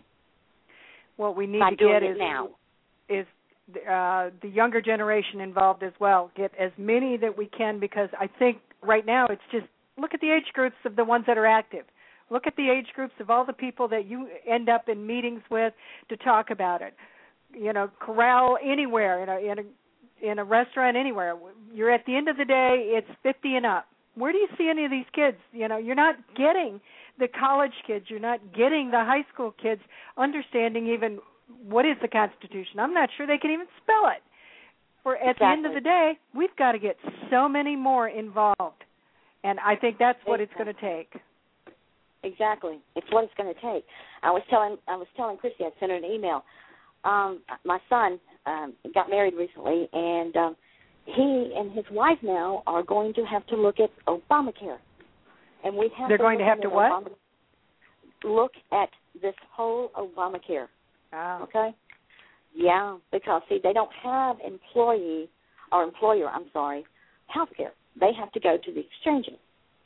What we need by to doing get it is now. is uh, the younger generation involved as well. Get as many that we can, because I think right now it's just, look at the age groups of the ones that are active. Look at the age groups of all the people that you end up in meetings with to talk about it. You know, corral anywhere, in a, in a, in a restaurant anywhere. You're at the end of the day, it's fifty and up. Where do you see any of these kids? You know, you're not getting the college kids. You're not getting the high school kids understanding even what is the Constitution. I'm not sure they can even spell it. For at exactly. the end of the day, we've got to get so many more involved, and I think that's what exactly. it's going to take. Exactly, it's what it's going to take. I was telling I was telling Christy, I sent her an email. Um, my son um, got married recently, and um, he and his wife now are going to have to look at Obamacare, and we have. They're to going to have to what? Obama- look at this whole Obamacare. Oh. Okay. Yeah, because see, they don't have employee or employer. I'm sorry, health care. They have to go to the exchanges,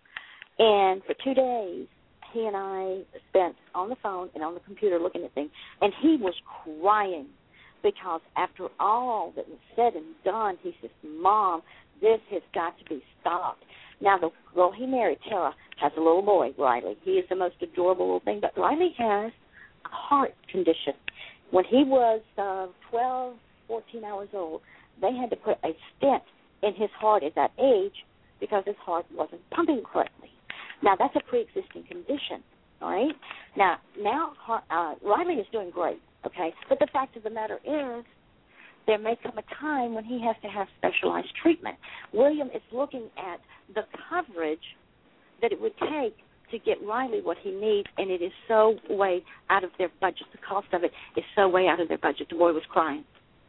and for two days. He and I spent on the phone and on the computer looking at things, and he was crying because after all that was said and done, he says, Mom, this has got to be stopped. Now, the girl he married, Tara, has a little boy, Riley. He is the most adorable little thing, but Riley has a heart condition. When he was uh, twelve, fourteen hours old, they had to put a stent in his heart at that age because his heart wasn't pumping correctly. Now, that's a pre-existing condition, all right? Now, now uh, Riley is doing great, okay? But the fact of the matter is there may come a time when he has to have specialized treatment. William is looking at the coverage that it would take to get Riley what he needs, and it is so way out of their budget. The cost of it is so way out of their budget. The boy was crying.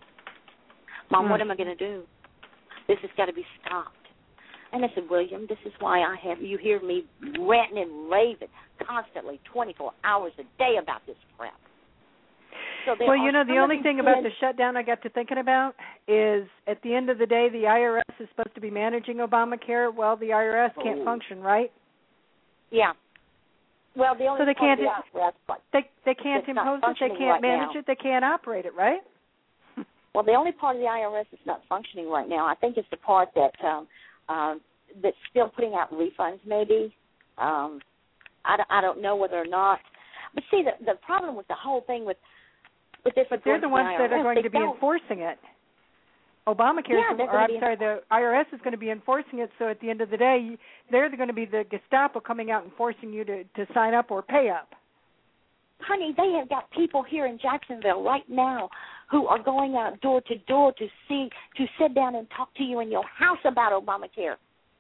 Mom, hmm. what am I going to do? This has got to be stopped. And I said, William, this is why I have you hear me ranting and raving constantly, twenty-four hours a day about this crap. So well, you know, the only thing about the shutdown I got to thinking about is at the end of the day, the I R S is supposed to be managing Obamacare. Well, the I R S can't oh. function, right? Yeah. Well, the only so they can't. The I R S, they they can't impose it. They can't right manage now. it. They can't operate it, right? Well, the only part of the I R S that's not functioning right now, I think, is the part that. Um, Um, that's still putting out refunds, maybe. Um, I, don't, I don't know whether or not. But see, the the problem with the whole thing with with this, but they're the ones the that are going to be don't. enforcing it. Obamacare, yeah, or I'm sorry, the I R S is going to be enforcing it. So at the end of the day, they're going to be the Gestapo coming out and forcing you to, to sign up or pay up. Honey, they have got people here in Jacksonville right now who are going out door to door to see, to sit down and talk to you in your house about Obamacare.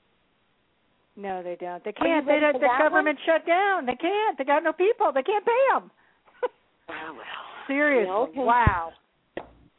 No, they don't. They can't. They don't, the government one? shut down. They can't. They got no people. They can't pay them. Oh, well. Seriously. Yeah, okay. Wow.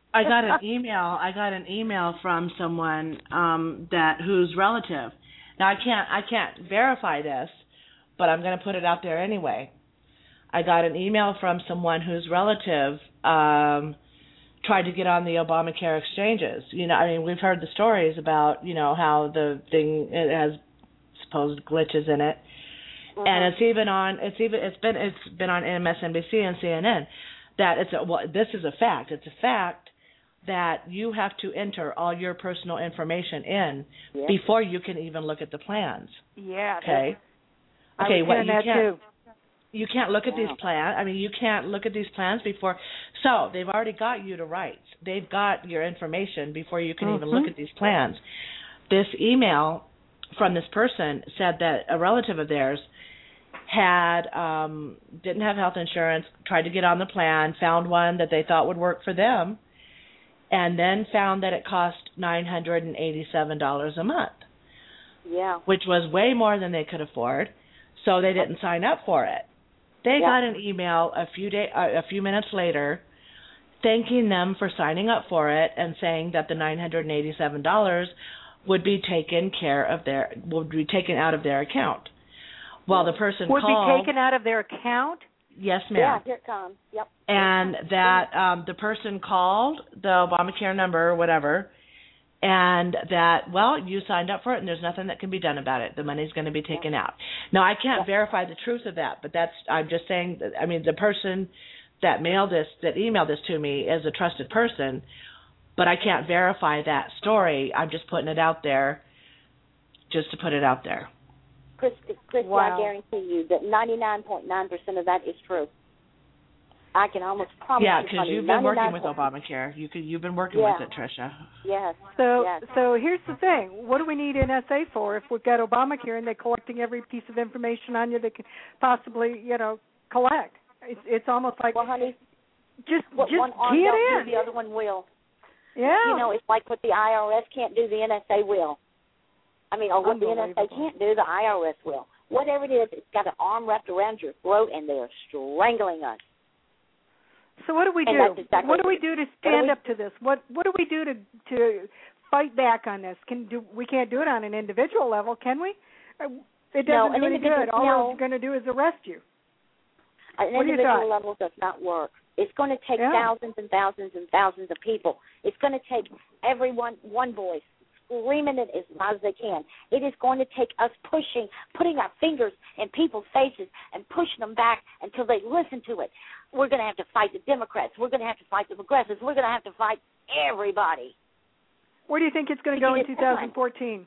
I got an email. I got an email from someone um, that whose relative. Now I can't I can't verify this, but I'm going to put it out there anyway. I got an email from someone whose relative um, tried to get on the Obamacare exchanges. You know, I mean, we've heard the stories about you know how the thing it has supposed glitches in it, mm-hmm. and it's even on it's even it's been it's been on M S N B C and C N N that it's a, well this is a fact. It's a fact that you have to enter all your personal information in yep. before you can even look at the plans. Yeah. Okay. I okay. Was What you that can't too. you can't look wow. at these plans. I mean, you can't look at these plans before. So they've already got you to rights. They've got your information before you can mm-hmm. even look at these plans. This email from this person said that a relative of theirs had um, didn't have health insurance, tried to get on the plan, found one that they thought would work for them, and then found that it cost nine hundred eighty-seven dollars a month. Yeah. Which was way more than they could afford, so they didn't sign up for it. They yeah. got an email a few day, uh, a few minutes later thanking them for signing up for it and saying that the nine hundred eighty-seven dollars would be taken care of their would be taken out of their account. Well, the person would called be taken out of their account? Yes, ma'am. Yeah, here it comes. Yep. And that um, the person called the Obamacare number or whatever, and that, well, you signed up for it and there's nothing that can be done about it. The money's going to be taken yeah. out. Now, I can't yeah. verify the truth of that, but that's, I'm just saying, that, I mean, the person that mailed this, that emailed this to me is a trusted person, but I can't verify that story. I'm just putting it out there just to put it out there. Christy, Christy wow. I guarantee you that ninety-nine point nine percent of that is true. I can almost promise yeah, you. Yeah, because you've been working with Obamacare. You could, you've been working yeah. with it, Tricia. Yes. So, yes. so here's the thing. What do we need N S A for if we've got Obamacare and they're collecting every piece of information on you they could possibly, you know, collect? It's, it's almost like, well, honey, just, what just one arm key it don't in. do, the other one will. Yeah. You know, it's like what the I R S can't do, the N S A will. I mean, or what the N S A can't do, the I R S will. Whatever it is, it's got an arm wrapped around your throat, and they're strangling us. So what do we and do? Exactly what do we do to stand we, up to this? What What do we do to to fight back on this? Can do we can't do it on an individual level, can we? It doesn't no, do any good. All no, it's going to do is arrest you. An what individual level does not work. It's going to take yeah. thousands and thousands and thousands of people. It's going to take everyone, one voice, screaming it as loud as they can. It is going to take us pushing, putting our fingers in people's faces and pushing them back until they listen to it. We're going to have to fight the Democrats. We're going to have to fight the progressives. We're going to have to fight everybody. Where do you think it's going to go in two thousand fourteen?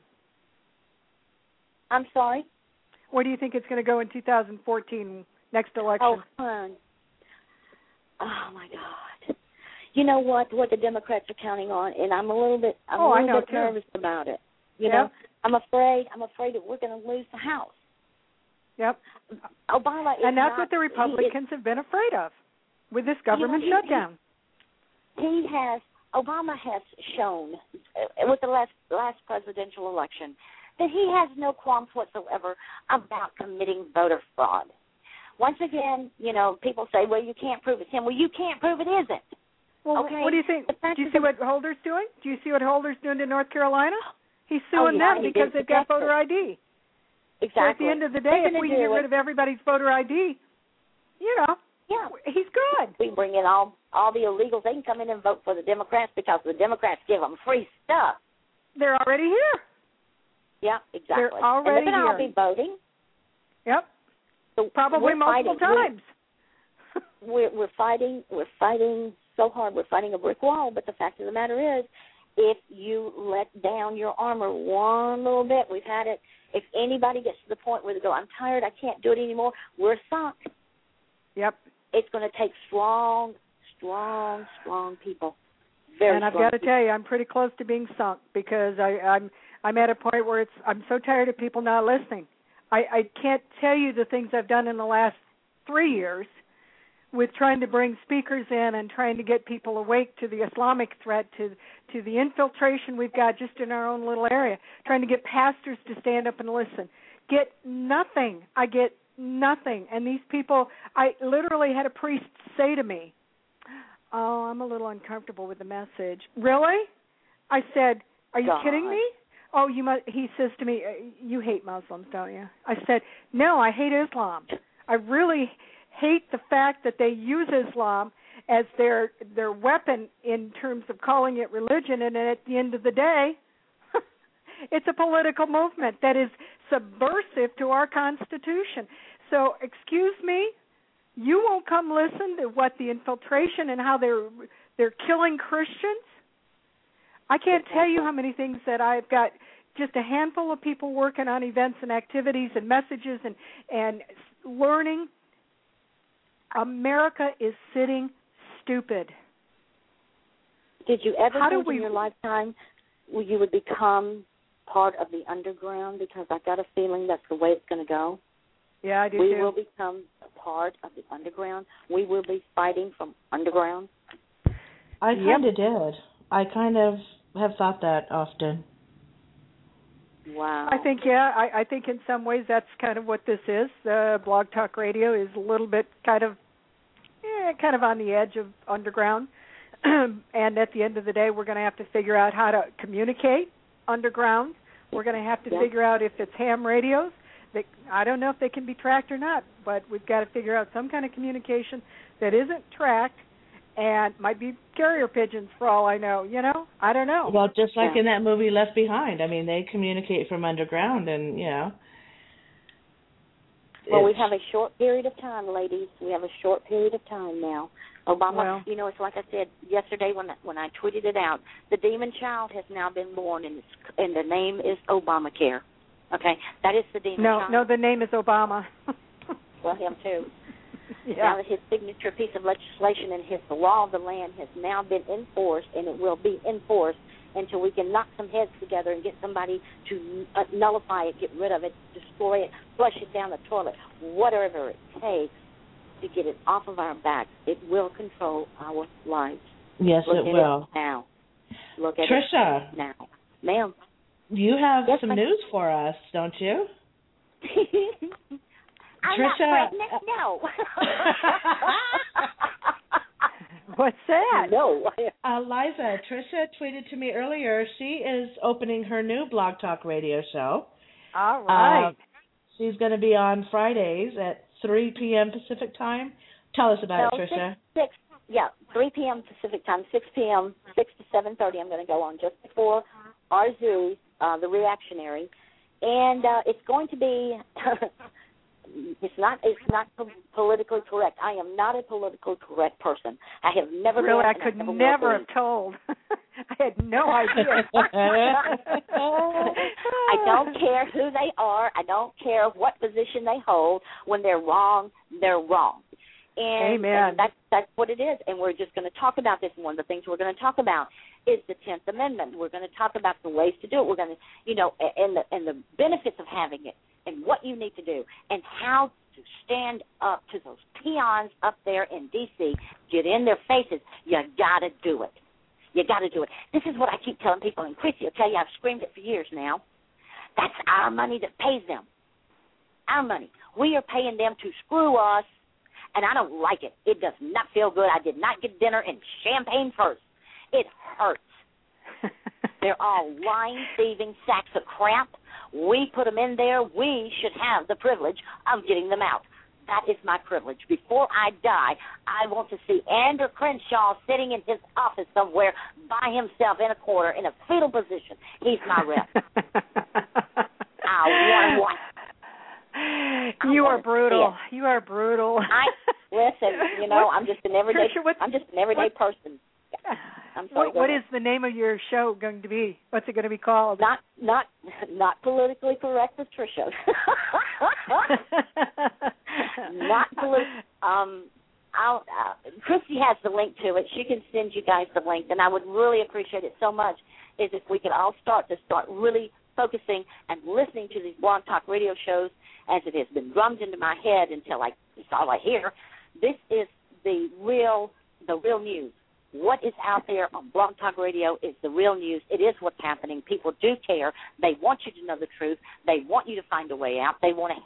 I'm sorry? Where do you think it's going to go in two thousand fourteen, next election? Oh, fun. Oh, my God. You know what? What the Democrats are counting on, and I'm a little bit, I'm oh, a little bit too. nervous about it. You yep. know, I'm afraid. I'm afraid that we're going to lose the House. Yep. Obama, is and that's not, what the Republicans is, have been afraid of with this government you know, he, shutdown. He, he has. Obama has shown uh, with the last last presidential election that he has no qualms whatsoever about committing voter fraud. Once again, you know, people say, well, you can't prove it's him. Well, you can't prove it isn't. Well, okay? what do you think? Do you see what Holder's doing? Do you see what Holder's doing to North Carolina? He's suing oh, yeah, them he because they've got voter I D. Exactly. So at the end of the day, if we get rid of everybody's voter I D, you know, yeah, he's good. We bring in all all the illegals. They can come in and vote for the Democrats because the Democrats give them free stuff. They're already here. Yeah, exactly. They're already and they're here. all be voting. Yep. So probably multiple fighting. times. We're, we're we're fighting. We're fighting so hard. We're fighting a brick wall. But the fact of the matter is, if you let down your armor one little bit, we've had it. If anybody gets to the point where they go, I'm tired, I can't do it anymore, we're sunk. Yep. It's going to take strong, strong, strong people. Very and I've strong got to people. tell you, I'm pretty close to being sunk because I, I'm I'm at a point where it's I'm so tired of people not listening. I, I can't tell you the things I've done in the last three years with trying to bring speakers in and trying to get people awake to the Islamic threat, to to the infiltration we've got just in our own little area, trying to get pastors to stand up and listen. Get nothing. I get nothing. And these people, I literally had a priest say to me, Oh, I'm a little uncomfortable with the message. Really? I said, are you God. kidding me? Oh, you must, he says to me, you hate Muslims, don't you? I said, no, I hate Islam. I really hate the fact that they use Islam as their their weapon in terms of calling it religion, and at the end of the day, it's a political movement that is subversive to our Constitution. So, excuse me, you won't come listen to what the infiltration and how they're they're killing Christians? I can't tell you how many things that I've got, just a handful of people working on events and activities and messages and, and learning. America is sitting stupid. Did you ever How think do we, in your lifetime you would become part of the underground? Because I got a feeling that's the way it's going to go. Yeah, I do we too. We will become a part of the underground. We will be fighting from underground. I kind of did. I kind of have thought that often. Wow. I think, yeah, I, I think in some ways that's kind of what this is. Uh, Blog Talk Radio is a little bit kind of, yeah, kind of on the edge of underground. And at the end of the day, we're going to have to figure out how to communicate underground. We're going to have to yeah. figure out if it's ham radios. They, I don't know if they can be tracked or not, but we've got to figure out some kind of communication that isn't tracked and might be carrier pigeons for all I know, you know? I don't know. Well, just like yeah. in that movie Left Behind. I mean, they communicate from underground and, you know. Well, we have a short period of time, ladies. We have a short period of time now. Obama, well, you know, it's like I said yesterday when when I tweeted it out. The demon child has now been born, and, it's, and the name is Obamacare. Okay? That is the demon no, child. No, the name is Obama. Well, him too. Yeah. Now that his signature piece of legislation and his the law of the land has now been enforced, and it will be enforced until we can knock some heads together and get somebody to uh, nullify it, get rid of it, destroy it, flush it down the toilet, whatever it takes to get it off of our backs. It will control our lives. Yes, Look it at will. It now. Look at Trisha, it now. Ma'am. You have yes, some I- news for us, don't you? I'm Trisha, not pregnant, no. What's that? No. Uh, Liza, Trisha tweeted to me earlier she is opening her new Blog Talk Radio show. All right. Uh, she's going to be on Fridays at three p.m. Pacific time. Tell us about no, it, Trisha. Six, six, yeah, three p.m. Pacific time, six p.m., six to seven thirty. I'm going to go on just before our zoo, uh, The Reactionary. And uh, it's going to be... It's not. It's not po- politically correct. I am not a politically correct person. I have never really. been. I could never, never have told. I had no idea. I don't care who they are. I don't care what position they hold. When they're wrong, they're wrong. And, Amen. and that's that's what it is. And we're just going to talk about this. And one of the things we're going to talk about is the tenth Amendment. We're going to talk about the ways to do it. We're going to, you know, and the and the benefits of having it, and what you need to do, and how to stand up to those peons up there in D C, get in their faces. You got to do it. You got to do it. This is what I keep telling people, and Chrissy will tell you I've screamed it for years now. That's our money that pays them. Our money. We are paying them to screw us, and I don't like it. It does not feel good. I did not get dinner and champagne first. It hurts. They're all lying, thieving sacks of crap. We put them in there. We should have the privilege of getting them out. That is my privilege. Before I die, I want to see Andrew Crenshaw sitting in his office somewhere by himself in a corner in a fetal position. He's my rep. I want what? You are brutal. You are brutal. I listen. You know, I'm just an everyday. Trisha, I'm just an everyday what, person. I'm sorry. What, what is the name of your show going to be? What's it going to be called? Not, not, not politically correct with Trisha. Not politically. Um, I'll. Uh, Christy has the link to it. She can send you guys the link, and I would really appreciate it so much. Is if we could all start to start really focusing and listening to these Blog Talk Radio shows, as it has been drummed into my head until I it's all I hear. This is the real, the real news. What is out there on Blog Talk Radio is the real news. It is what's happening. People do care. They want you to know the truth. They want you to find a way out. They want to help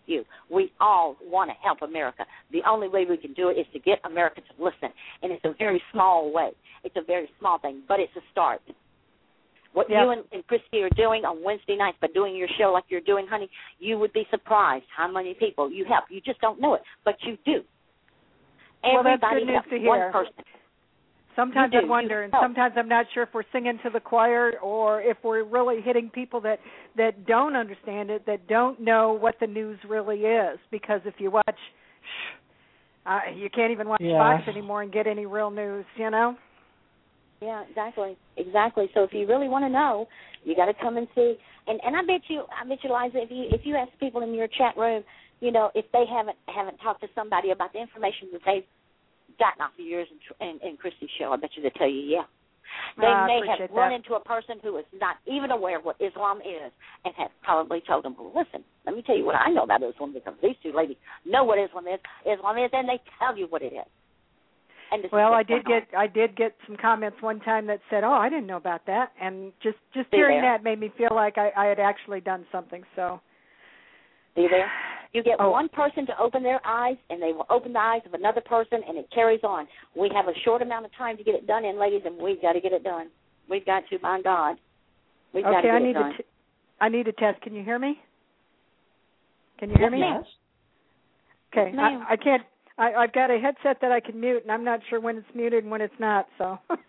you. We all want to help America. The only way we can do it is to get America to listen, and it's a very small way. It's a very small thing, but it's a start. What yep. you and, and Christy are doing on Wednesday nights by doing your show like you're doing, honey, you would be surprised how many people you help. You just don't know it, but you do. Well, Everybody that's good news helps to hear. one person. Sometimes You I do. wonder, You and help. sometimes I'm not sure if we're singing to the choir or if we're really hitting people that, that don't understand it, that don't know what the news really is. Because if you watch, uh, you can't even watch yeah. Fox anymore and get any real news, you know? Yeah, exactly, exactly. So if you really want to know, you got to come and see. And and I bet you, I bet you, Liza, if you if you ask people in your chat room, you know, if they haven't haven't talked to somebody about the information that they've gotten off of yours and, and, and Christy's show, I bet you they'll tell you, yeah. They uh, may have run that. into a person who is not even aware of what Islam is and have probably told them, well, listen, let me tell you what I know about Islam, because these two ladies know what Islam is, Islam is, and they tell you what it is. And well, I did get I did get some comments one time that said, "Oh, I didn't know about that," and just just See hearing there? that made me feel like I, I had actually done something. So, see you there? You get oh. one person to open their eyes, and they will open the eyes of another person, and it carries on. We have a short amount of time to get it done in, ladies, and we've got to get it done. We've got to, by God, we've okay, got to get I it need done. to t- I need to test. Can you hear me? Can you hear Yes, me? ma'am. Okay, Yes, ma'am. I, I can't. I, I've got a headset that I can mute, and I'm not sure when it's muted and when it's not. So I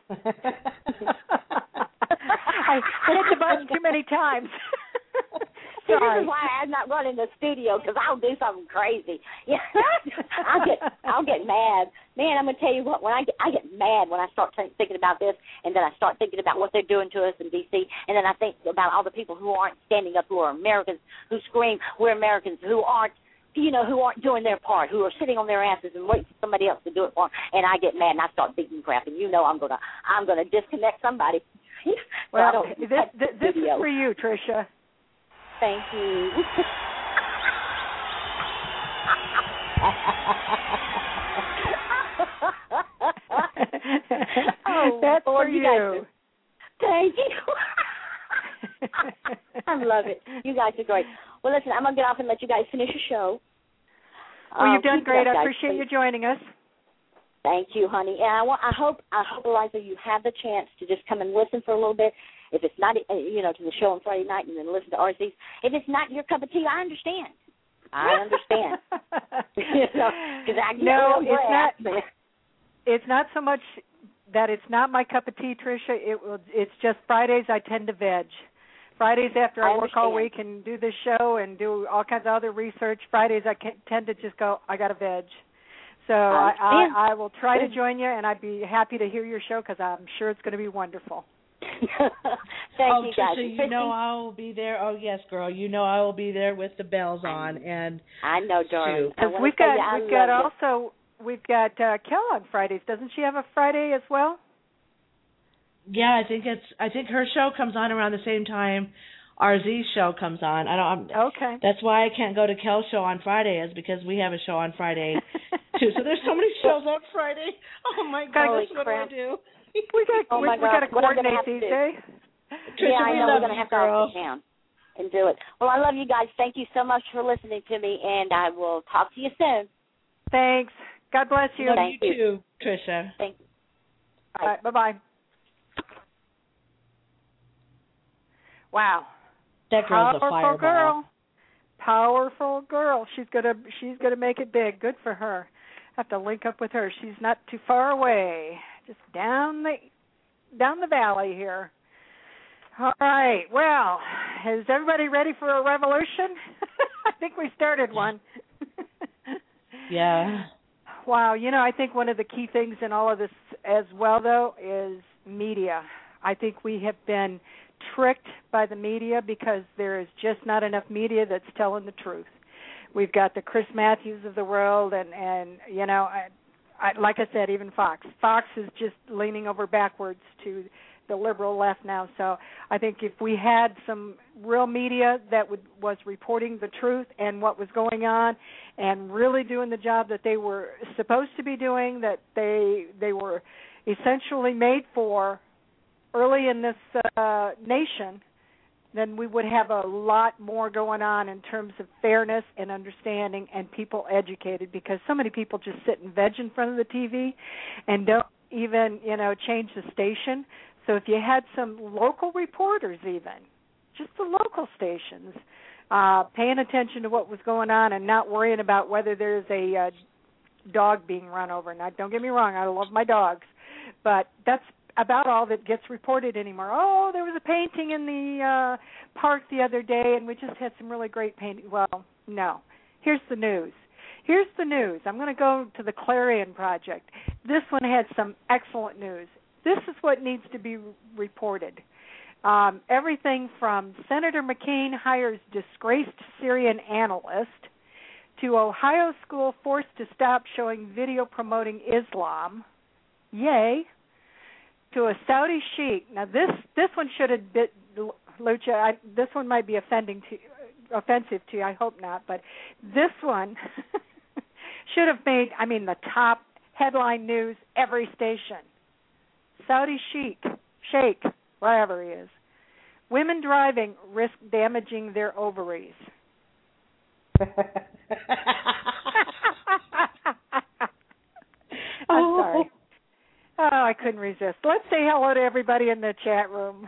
hit the button too many times. See, this Sorry. is why I'm not running the studio, because I'll do something crazy. Yeah, I'll get I'll get mad. Man, I'm gonna tell you what. When I get I get mad when I start th- thinking about this, and then I start thinking about what they're doing to us in D C, and then I think about all the people who aren't standing up, who are Americans, who scream, "We're Americans," who aren't. You know, who aren't doing their part, who are sitting on their asses and waiting for somebody else to do it for them, and I get mad and I start beating crap, and you know I'm gonna I'm gonna disconnect somebody. So well, I don't this, this, this is for you, Tricia. Thank you. oh, that's Lord, for you. you. Guys are, thank you. I love it. You guys are great. Well, listen, I'm going to get off and let you guys finish your show. Well, um, you've done great. Up, I appreciate please. you joining us. Thank you, honey. And I want, I hope, I hope, Eliza, you have the chance to just come and listen for a little bit. If it's not, you know, to the show on Friday night and then listen to R C's. If it's not your cup of tea, I understand. I understand. you know, 'cause I get no, real it's brass. not. It's not so much that it's not my cup of tea, Tricia. It will. It's just Fridays I tend to veg. Fridays after I, I work all understand. week and do this show and do all kinds of other research, Fridays I can, tend to just go, I got to veg. So I, I, I, I will try to join you, and I'd be happy to hear your show because I'm sure it's going to be wonderful. Thank oh, you, guys. Tricia, you know I will be there. Oh, yes, girl. You know I will be there with the bells on. And I know, darling. Because I we've got, got, we've got also, we've got uh, Kel on Fridays. Doesn't she have a Friday as well? Yeah, I think it's. I think her show comes on around the same time R Z's show comes on. I don't. I'm, okay. That's why I can't go to Kel's show on Friday, is because we have a show on Friday too. So there's so many shows on Friday. Oh my gosh, what do I do? We got oh we, my we got to coordinate these days. Tricia, yeah, I we know love we're gonna you, have girl. to sit down and do it. Well, I love you guys. Thank you so much for listening to me, and I will talk to you soon. Thanks. God bless you. Love Thank you you too, Tricia. Thank you. Bye. All right, bye-bye. Wow. That girl's a Powerful fireball. girl. Powerful girl. She's gonna she's gonna make it big. Good for her. I have to link up with her. She's not too far away. Just down the down the valley here. All right. Well, is everybody ready for a revolution? I think we started one. Yeah. Wow. You know, I think one of the key things in all of this as well, though, is media. I think we have been tricked by the media because there is just not enough media that's telling the truth. We've got the Chris Matthews of the world, and, and you know, I, I, like I said, even Fox. Fox is just leaning over backwards to the liberal left now. So I think if we had some real media that would, was reporting the truth and what was going on and really doing the job that they were supposed to be doing, that they they were essentially made for early in this uh, nation, then we would have a lot more going on in terms of fairness and understanding and people educated, because so many people just sit and veg in front of the T V and don't even, you know, change the station. So if you had some local reporters even, just the local stations, uh, paying attention to what was going on and not worrying about whether there's a uh, dog being run over. Now, don't get me wrong, I love my dogs, but that's about all that gets reported anymore. Oh, there was a painting in the uh, park the other day, and we just had some really great painting. Well, no. Here's the news. Here's the news. I'm going to go to the Clarion Project. This one had some excellent news. This is what needs to be reported. Um, everything from Senator McCain hires disgraced Syrian analyst to Ohio school forced to stop showing video promoting Islam. Yay. To a Saudi sheikh. Now, this this one should have been, Lucha, I, this one might be offending to, offensive to you. I hope not. But this one should have made, I mean, the top headline news every station. Saudi sheikh, sheikh, whatever he is. Women driving risk damaging their ovaries. I'm sorry. Oh, I couldn't resist. Let's say hello to everybody in the chat room.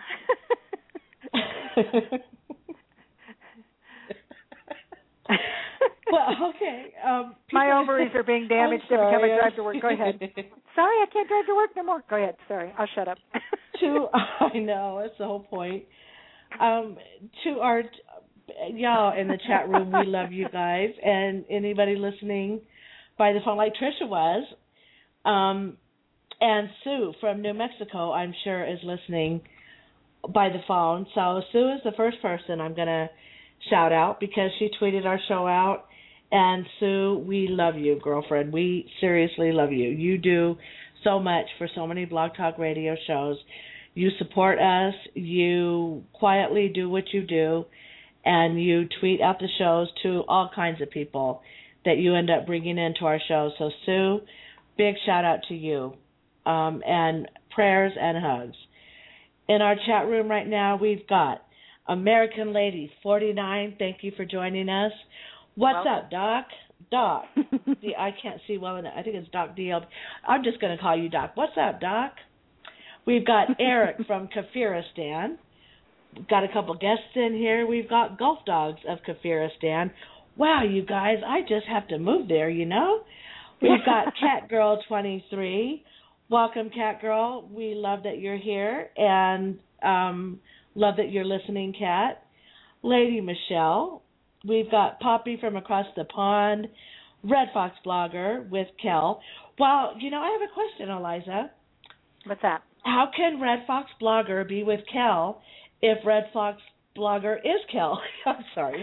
Well, okay. Um, My ovaries are being damaged every time I drive to work. Go ahead. Sorry, I can't drive to work no more. Go ahead. Sorry, I'll shut up. to I know, that's the whole point. Um, to our y'all in the chat room, we love you guys, and anybody listening by the phone, like Tricia was, um, and Sue from New Mexico, I'm sure is listening by the phone. So Sue is the first person I'm going to shout out because she tweeted our show out. And Sue, we love you, girlfriend. We seriously love you. You do so much for so many Blog Talk Radio shows. You support us. You quietly do what you do. And you tweet out the shows to all kinds of people that you end up bringing into our show. So, Sue, big shout out to you. Um, and prayers and hugs. In our chat room right now, we've got American Lady forty-nine. Thank you for joining us. What's Welcome. Up, Doc? Doc. See, I can't see well enough. I think it's Doc D L. I'm just going to call you Doc. What's up, Doc? We've got Eric from Kafiristan. We've got a couple guests in here. We've got Gulf Dogs of Kafiristan. Wow, you guys, I just have to move there, you know? We've got Cat Girl twenty-three. Welcome, Cat Girl. We love that you're here and um, love that you're listening, Cat. Lady Michelle. We've got Poppy from across the pond. Red Fox Blogger with Kel. Well, you know, I have a question, Eliza. What's that? How can Red Fox Blogger be with Kel if Red Fox Blogger is Kel? I'm sorry.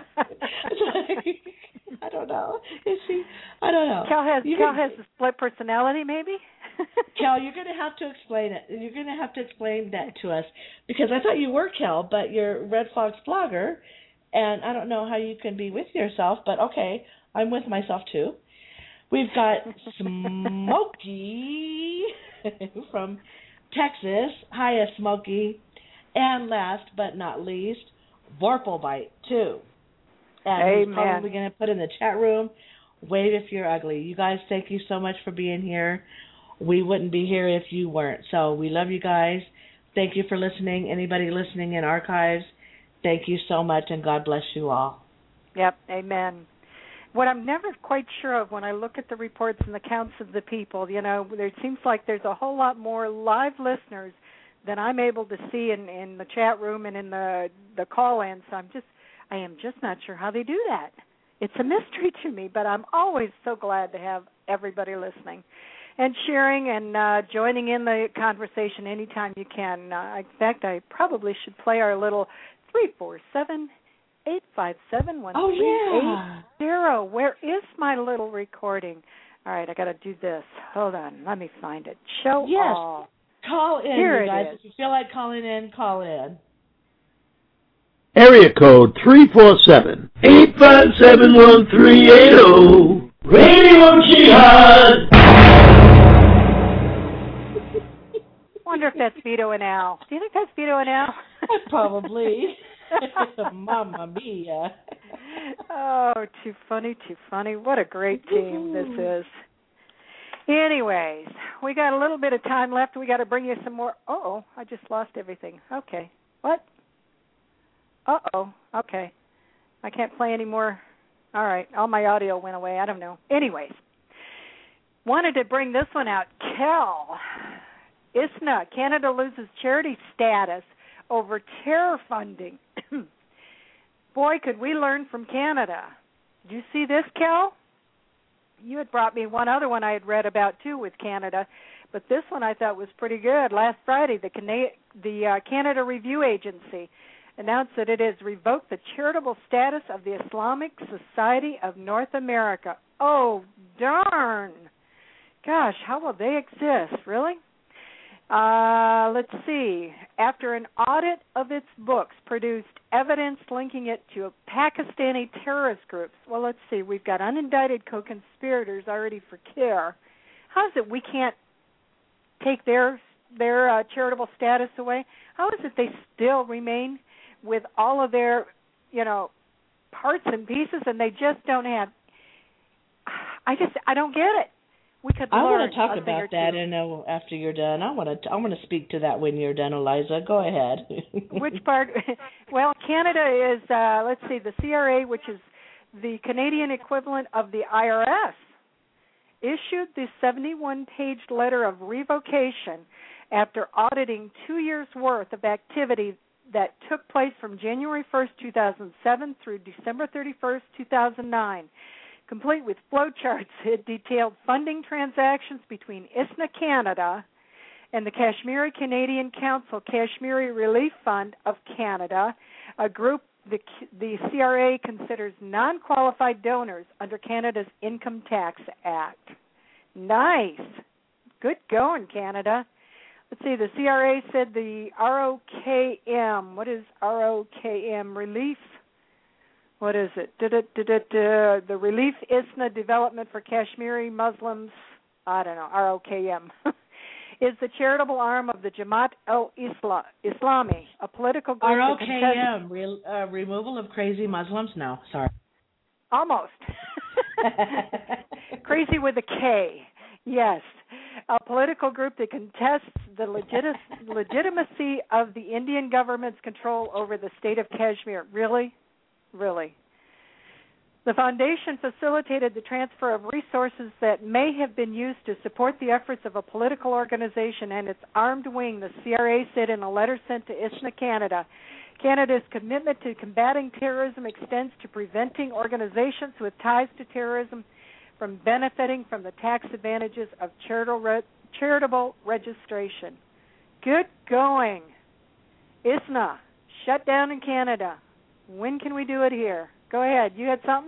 I don't know. Is she? I don't know. Kel has you Kel can, has a split personality, maybe. Kel, you're going to have to explain it. You're going to have to explain that to us because I thought you were Kel, but you're Red Fox Blogger, and I don't know how you can be with yourself. But okay, I'm with myself too. We've got Smokey from Texas. Hiya, Smokey. And last but not least, Vorpalbite too. And Amen. He's probably going to put in the chat room, wave if you're ugly. You guys, thank you so much for being here. We wouldn't be here if you weren't. So we love you guys. Thank you for listening. Anybody listening in archives, thank you so much, and God bless you all. Yep, amen. What I'm never quite sure of when I look at the reports and the counts of the people, you know, there seems like there's a whole lot more live listeners than I'm able to see in, in the chat room and in the, the call-in. So I'm just, I am just not sure how they do that. It's a mystery to me, but I'm always so glad to have everybody listening and sharing and uh, joining in the conversation anytime you can. Uh, in fact, I probably should play our little three four seven, eight five seven, one three eight zero. Oh, yeah. Where is my little recording? All right, I got to do this. Hold on. Let me find it. Show yes. all. Call in, Here you guys. it is. If you feel like calling in, call in. Area code three four seven, eight five seven, one three eight zero. Radio Jihad. Wonder if that's Vito and Al. Do you think that's Vito and Al? Probably. Mamma mia. Oh, too funny, too funny. What a great team this is. Anyways, we got a little bit of time left. We got to bring you some more. Uh-oh, I just lost everything. Okay. What? Uh-oh. Okay. I can't play anymore. All right. All my audio went away. I don't know. Anyways, wanted to bring this one out. Kel. I S N A. Canada loses charity status over terror funding. Boy, could we learn from Canada. Did you see this, Kel? You had brought me one other one I had read about, too, with Canada, but this one I thought was pretty good. Last Friday, the, Cana- the uh, Canada Review Agency announced that it has revoked the charitable status of the Islamic Society of North America. Oh, darn. Gosh, how will they exist, really? Uh, let's see. After an audit of its books produced evidence linking it to Pakistani terrorist groups. Well, let's see. We've got unindicted co-conspirators already for CARE. How is it we can't take their their uh, charitable status away? How is it they still remain with all of their, you know, parts and pieces, and they just don't have? I just I don't get it. We could I learn want to talk a thing about or that, two. and uh, after you're done, I want to I want to speak to that when you're done, Eliza. Go ahead. Which part? Well, Canada is, uh, let's see, the C R A, which is the Canadian equivalent of the I R S, issued the seventy-one page letter of revocation after auditing two years' worth of activity that took place from January first, two thousand seven through December thirty-first, two thousand nine. Complete with flowcharts, it detailed funding transactions between I S N A Canada and the Kashmiri Canadian Council Kashmiri Relief Fund of Canada, a group the, the C R A considers non-qualified donors under Canada's Income Tax Act. Nice. Good going, Canada. Let's see, the C R A said the R O K M, what is R O K M, Relief? What is it? The Relief I S N A Development for Kashmiri Muslims, I don't know, R O K M, is the charitable arm of the Jamaat al-Islami, a political group. R O K M, re- uh, removal of crazy Muslims? No, sorry. Almost. Crazy with a K, yes. A political group that contests the legit- legitimacy of the Indian government's control over the state of Kashmir. Really? Really. The foundation facilitated the transfer of resources that may have been used to support the efforts of a political organization and its armed wing, the C R A said in a letter sent to I S N A Canada. Canada's commitment to combating terrorism extends to preventing organizations with ties to terrorism from benefiting from the tax advantages of charitable, re- charitable registration. Good going. I S N A, shut down in Canada. When can we do it here? Go ahead. You had something?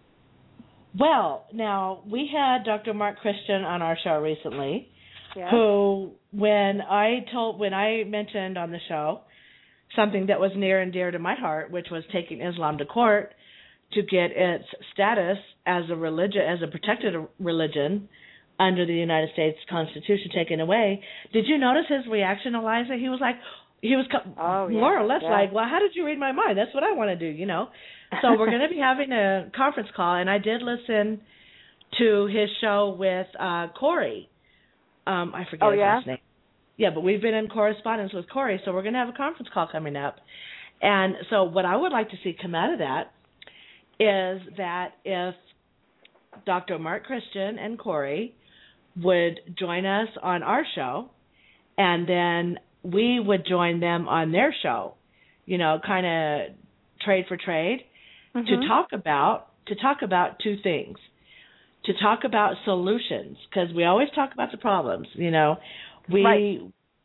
Well, now, we had Doctor Mark Christian on our show recently, Yes. who, when I told, when I mentioned on the show something that was near and dear to my heart, which was taking Islam to court to get its status as a religion, as a protected religion under the United States Constitution taken away, did you notice his reaction, Eliza? He was like, He was co- oh, yeah, more or less yeah. like, well, how did you read my mind? That's what I want to do, you know. So we're going to be having a conference call, and I did listen to his show with uh, Corey. Um, I forget oh, his yeah? last name. Yeah, but we've been in correspondence with Corey, so we're going to have a conference call coming up. And so what I would like to see come out of that is that if Doctor Mark Christian and Corey would join us on our show, and then we would join them on their show, you know, kind of trade for trade, mm-hmm. to talk about to talk about two things. To talk about solutions, because we always talk about the problems, you know. We right.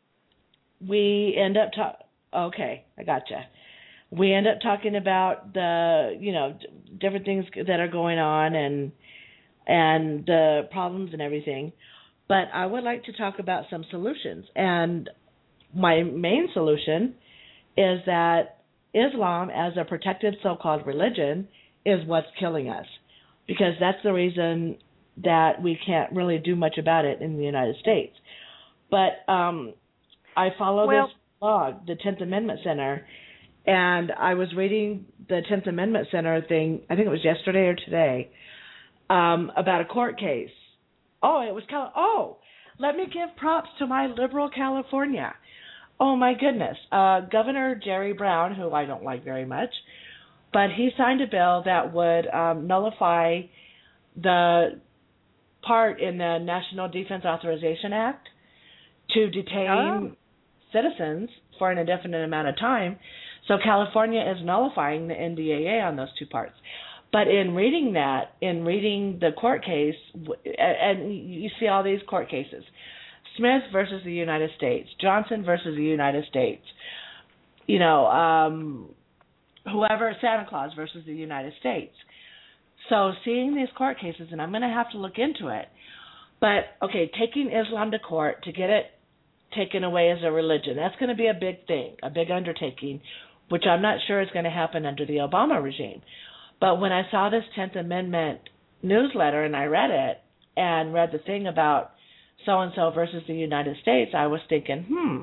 we end up talk. Okay, I gotcha. We end up talking about the, you know, different things that are going on and and the problems and everything. But I would like to talk about some solutions. And my main solution is that Islam, as a protected so-called religion, is what's killing us, because that's the reason that we can't really do much about it in the United States. But um, I follow well, this blog, the Tenth Amendment Center, and I was reading the Tenth Amendment Center thing, I think it was yesterday or today, um, about a court case. Oh, it was Cal- oh, let me give props to my liberal California. Oh, my goodness. Uh, Governor Jerry Brown, who I don't like very much, but he signed a bill that would um, nullify the part in the National Defense Authorization Act to detain Oh. citizens for an indefinite amount of time. So California is nullifying the N D A A on those two parts. But in reading that, in reading the court case, and you see all these court cases, Smith versus the United States, Johnson versus the United States, you know, um, whoever, Santa Claus versus the United States. So seeing these court cases, and I'm going to have to look into it, but, okay, taking Islam to court to get it taken away as a religion, that's going to be a big thing, a big undertaking, which I'm not sure is going to happen under the Obama regime. But when I saw this tenth Amendment newsletter and I read it and read the thing about so-and-so versus the United States, I was thinking, hmm,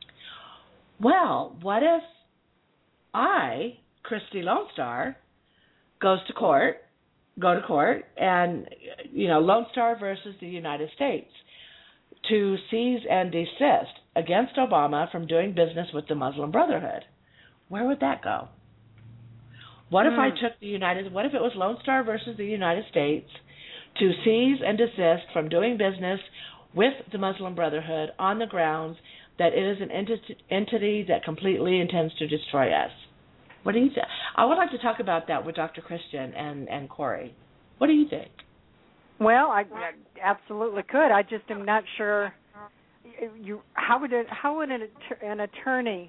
well, what if I, Christy Lone Star, goes to court, go to court, and, you know, Lone Star versus the United States, to seize and desist against Obama from doing business with the Muslim Brotherhood? Where would that go? What if Hmm. I took the United, what if it was Lone Star versus the United States to seize and desist from doing business with the Muslim Brotherhood on the grounds that it is an enti- entity that completely intends to destroy us? What do you think? I would like to talk about that with Doctor Christian and, and Corey. What do you think? Well, I, I absolutely could. I just am not sure. You how would it, how would an, att- an attorney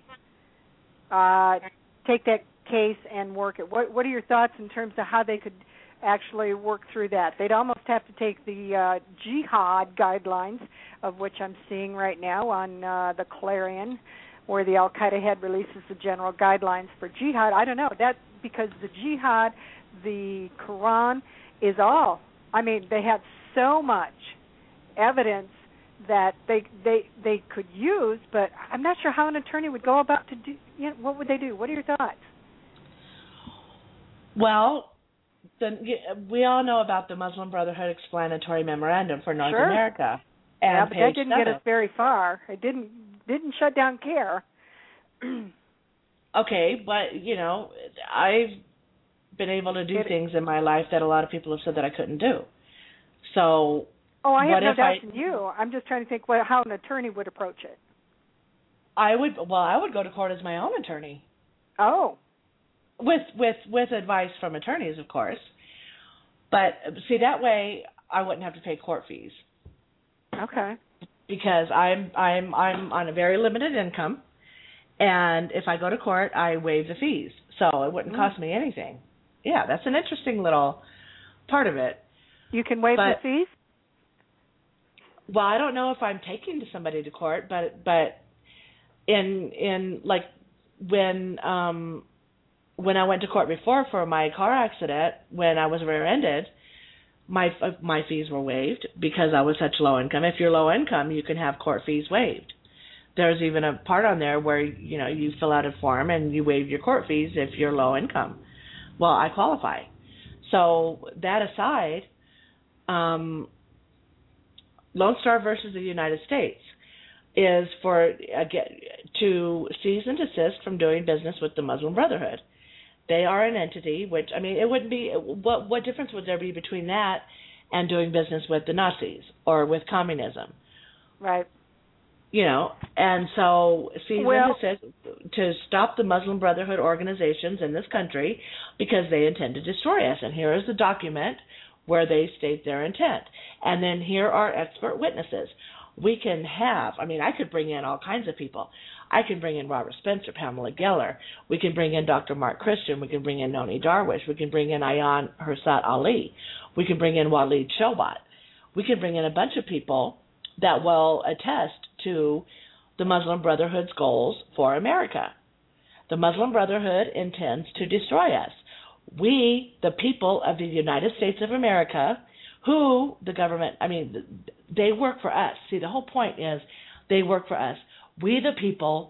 uh, take that case and work it? What What are your thoughts in terms of how they could actually work through that? They'd almost have to take the uh, jihad guidelines, of which I'm seeing right now on uh, the Clarion, where the Al Qaeda head releases the general guidelines for jihad. I don't know that because the jihad, the Quran is all. I mean, they have so much evidence that they they they could use, but I'm not sure how an attorney would go about to do. You know, what would they do? What are your thoughts? Well, the, we all know about the Muslim Brotherhood Explanatory Memorandum for North Sure. America. And Yeah, but that page didn't seven. get us very far. It didn't didn't shut down CARE. Okay, but, you know, I've been able to do It- things in my life that a lot of people have said that I couldn't do. So, Oh, I have what no if doubt I- in you. I'm just trying to think what, how an attorney would approach it. I would, well, I would go to court as my own attorney. Oh, With, with, with advice from attorneys, of course. But, see, that way I wouldn't have to pay court fees. okay. Because I'm I'm I'm on a very limited income, and if I go to court, I waive the fees, so it wouldn't Mm. cost me anything. Yeah, that's an interesting little part of it. You can waive But- the fees? Well, I don't know if I'm taking to somebody to court, but but in in like when um when I went to court before for my car accident when I was rear-ended, my my fees were waived because I was such low income. If you're low income, you can have court fees waived. There's even a part on there where, you know, you fill out a form and you waive your court fees if you're low income. Well, I qualify. So that aside, um, Lone Star versus the United States is for uh, get, to cease and desist from doing business with the Muslim Brotherhood. They are an entity, which, I mean, it wouldn't be, what what difference would there be between that and doing business with the Nazis or with communism? Right. You know, and so cease Well- and desist to stop the Muslim Brotherhood organizations in this country because they intend to destroy us. And here is the document where they state their intent. And then here are expert witnesses. We can have, I mean, I could bring in all kinds of people. I can bring in Robert Spencer, Pamela Geller. We can bring in Doctor Mark Christian. We can bring in Noni Darwish. We can bring in Ayan Hersat Ali. We can bring in Waleed Shobat. We can bring in a bunch of people that will attest to the Muslim Brotherhood's goals for America. The Muslim Brotherhood intends to destroy us. We, the people of the United States of America, who the government, I mean, they work for us. See, the whole point is they work for us. We, the people,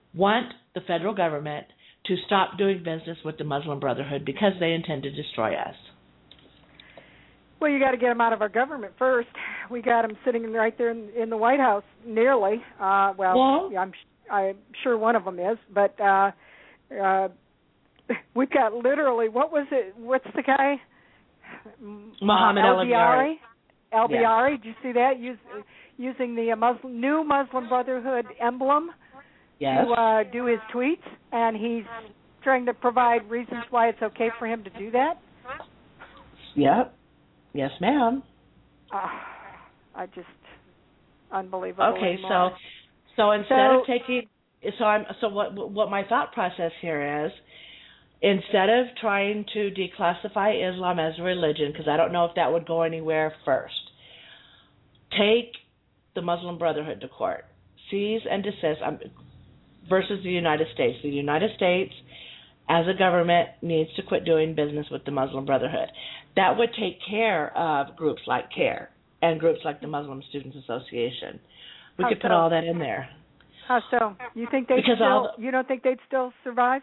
want the federal government to stop doing business with the Muslim Brotherhood because they intend to destroy us. Well, you got to get them out of our government first. We got them sitting right there in, in the White House, nearly. Uh, well, well I'm I'm sure one of them is, but uh, uh, we've got literally, what was it? What's the guy? Muhammad uh, El-Biari. El-Biari, did you see that? Use, using the uh, Muslim, new Muslim Brotherhood emblem yes. to uh, do his tweets, and he's trying to provide reasons why it's okay for him to do that. Yep. Yes, ma'am. Uh, I just unbelievable. Okay, anymore. so so instead so, of taking so I'm so what what my thought process here is, instead of trying to declassify Islam as a religion, because I don't know if that would go anywhere first, take the Muslim Brotherhood to court, cease and desist um, versus the United States. The United States, as a government, needs to quit doing business with the Muslim Brotherhood. That would take care of groups like CARE and groups like the Muslim Students Association. We How could put so? all that in there. How so? You think they Because still? all the, you don't think they'd still survive?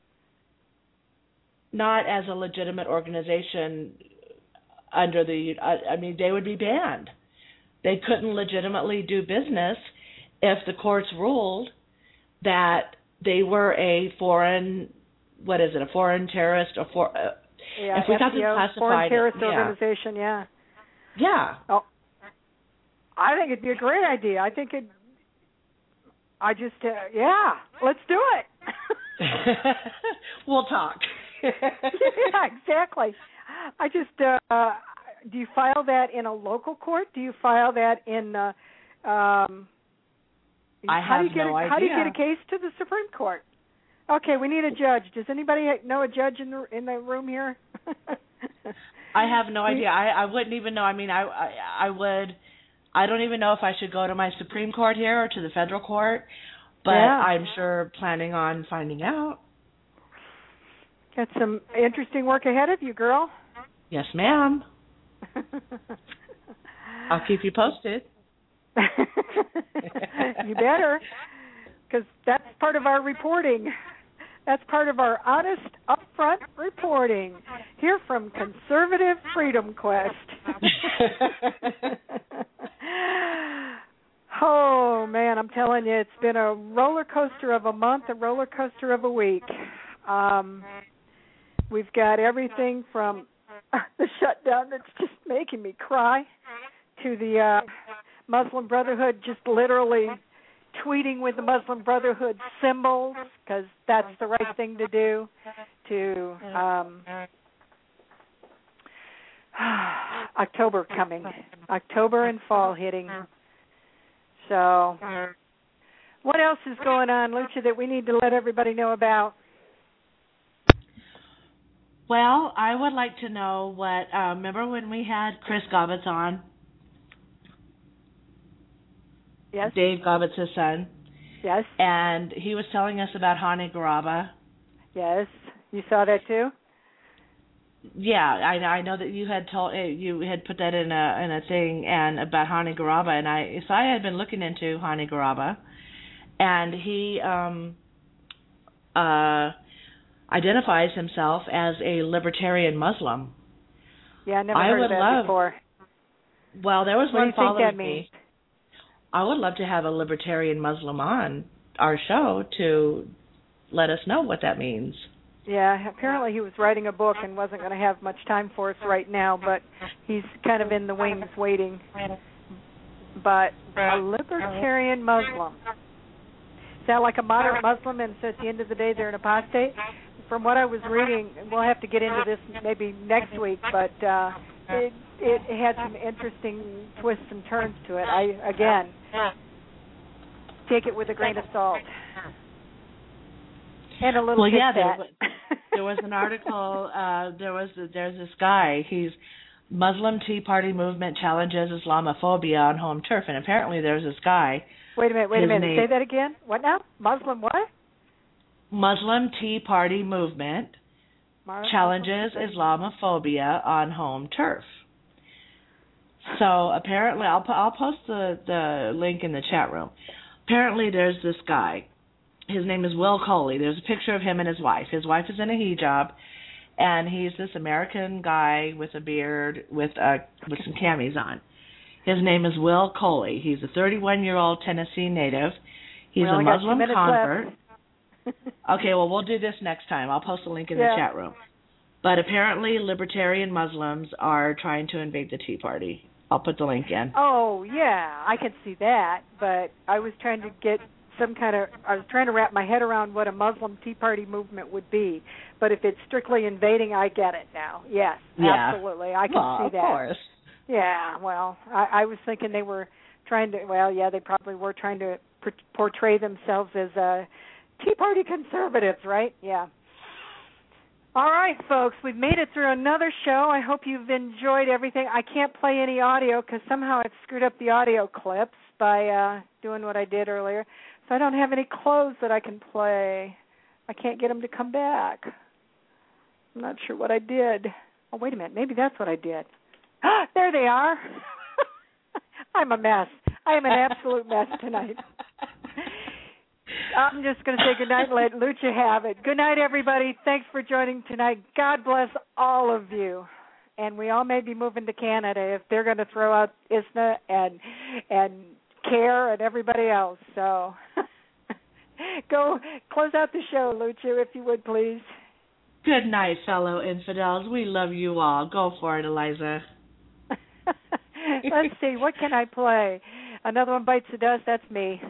Not as a legitimate organization under the. I, I mean, they would be banned. They couldn't legitimately do business if the courts ruled that they were a foreign. What is it? A foreign terrorist or for? Uh, Yeah, if we got F B O, them classified, foreign terrorist yeah. organization. Yeah. Yeah. Oh, I think it'd be a great idea. I think it. I just, uh, yeah, let's do it. We'll talk. Yeah, exactly. I just, uh, do you file that in a local court? Do you file that in? Uh, um, I how have do you get no a, idea. How do you get a case to the Supreme Court? Okay, we need a judge. Does anybody know a judge in the in the room here? I have no idea. I, I wouldn't even know. I mean, I, I I would. I don't even know if I should go to my Supreme Court here or to the federal court, but yeah. I'm sure planning on finding out. Got some interesting work ahead of you, girl. Yes, ma'am. I'll keep you posted. You better, because that's part of our reporting. That's part of our honest, upfront reporting here from Conservative Freedom Quest. Oh, man, I'm telling you, it's been a roller coaster of a month, a roller coaster of a week. Um, we've got everything from the shutdown that's just making me cry to the uh, Muslim Brotherhood just literally tweeting with the Muslim Brotherhood symbols, because that's the right thing to do, to um, October coming, October and fall hitting. So what else is going on, Lucia, that we need to let everybody know about? Well, I would like to know what, uh, remember when we had Chris Gobbets on? Yes. Dave Gobbets' son. Yes. And he was telling us about Hani Garaba. Yes. You saw that too? Yeah, I, I know that you had told you had put that in a in a thing and about Hani Garaba, and I so I had been looking into Hani Garaba, and he um uh identifies himself as a libertarian Muslim. Yeah, I never I heard would of that love, before. Well, there was what one do you think following that me. means? I would love to have a libertarian Muslim on our show to let us know what that means. Yeah, apparently he was writing a book and wasn't going to have much time for us right now, but he's kind of in the wings waiting. But a libertarian Muslim. Is that like a moderate Muslim, and so at the end of the day they're an apostate? From what I was reading, we'll have to get into this maybe next week, but uh, it, it had some interesting twists and turns to it. I, again, take it with a grain of salt. And a little well, yeah, there, fat. there was an article. Uh, there was there's this guy. He's Muslim Tea Party movement challenges Islamophobia on home turf, and apparently there's this guy. Wait a minute. Wait a minute. name, Say that again. What now? Muslim what? Muslim Tea Party movement Mar- challenges Islamophobia on home turf. So apparently, I'll I'll post the the link in the chat room. Apparently, there's this guy. his name is Will Coley. There's a picture of him and his wife. His wife is in a hijab, and he's this American guy with a beard with uh, with some camis on. His name is Will Coley. He's a thirty-one-year-old Tennessee native. He's a Muslim convert. Okay, well, we'll do this next time. I'll post a link in yeah. the chat room. But apparently libertarian Muslims are trying to invade the Tea Party. I'll put the link in. Oh, yeah, I can see that. But I was trying to get some kind of, I was trying to wrap my head around what a Muslim Tea Party movement would be. But if it's strictly invading, I get it now. Yes, yeah. absolutely. I can well, see of that. Of course. Yeah, well, I, I was thinking they were trying to, well, yeah, they probably were trying to pr- portray themselves as uh, Tea Party conservatives, right? Yeah. All right, folks, we've made it through another show. I hope you've enjoyed everything. I can't play any audio because somehow I've screwed up the audio clips by uh, doing what I did earlier. So I don't have any clothes that I can play. I can't get them to come back. I'm not sure what I did. Oh, wait a minute. Maybe that's what I did. There they are. I'm a mess. I am an absolute mess tonight. I'm just going to say good night and let Lucha have it. Good night, everybody. Thanks for joining tonight. God bless all of you. And we all may be moving to Canada if they're going to throw out Isna and and Care and everybody else. So go close out the show, Lucha, if you would, please. Good night, fellow infidels. We love you all. Go for it, Eliza. Let's see. What can I play? Another one bites the dust. That's me.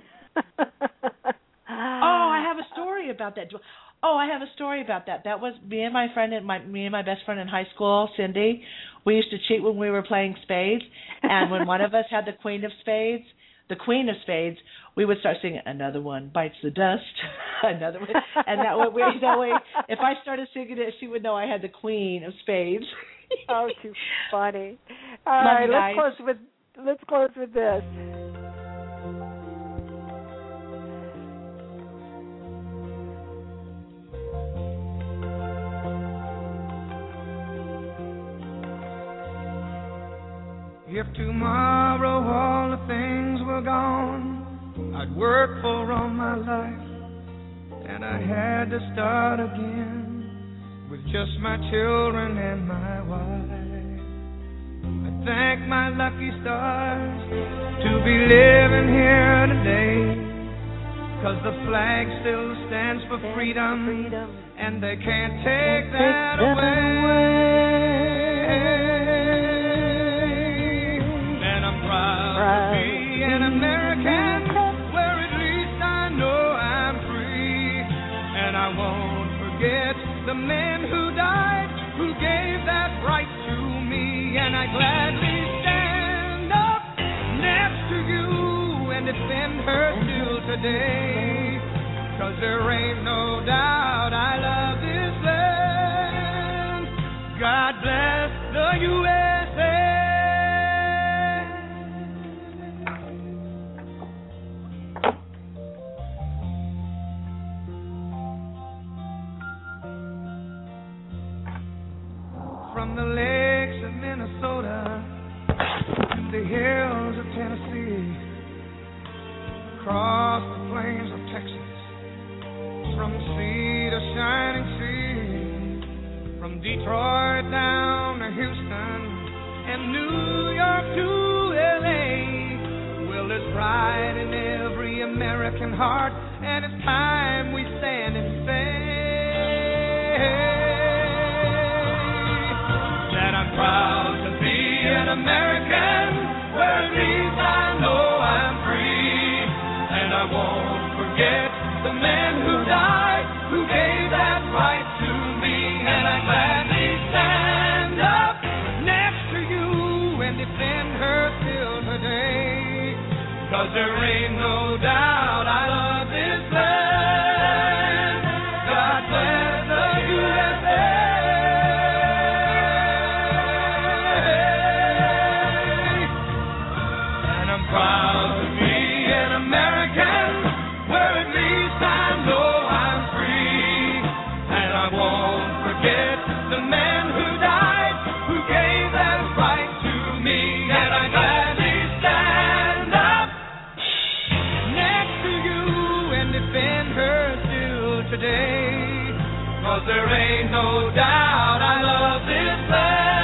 Oh, I have a story about that. Oh, I have a story about that. That was me and my friend and my me and my best friend in high school, Cindy. We used to cheat when we were playing spades, and when one of us had the queen of spades, the queen of spades, we would start singing "Another One Bites the Dust," another one, and that way, that way, if I started singing it, she would know I had the queen of spades. Oh, too funny! All right, let's nice. close with let's close with this. If tomorrow all the things were gone I'd worked for all my life, and I had to start again with just my children and my wife. I thank my lucky stars to be living here today, 'cause the flag still stands for freedom, and they can't take that away. Proud to be an American, where at least I know I'm free. And I won't forget the men who died, who gave that right to me. And I gladly stand up next to you and defend her till today. 'Cause there ain't no doubt I love this land. God bless the U S A. From the lakes of Minnesota to the hills of Tennessee, across the plains of Texas, from sea to shining sea, from Detroit down to Houston and New York to L A. Well, there's pride in every American heart, and it's time we stand and say that I'm proud to be an American, where at least I know I'm free. And I won't forget the men who died, who gave that right to me. And I gladly stand up next to you and defend her till today. 'Cause there ain't no doubt I love this land. God bless the U S A. Proud to be an American, where at least I know I'm free. And I won't forget the men who died, who gave that right to me. And I gladly stand up today. 'Cause there ain't no doubt I love this land.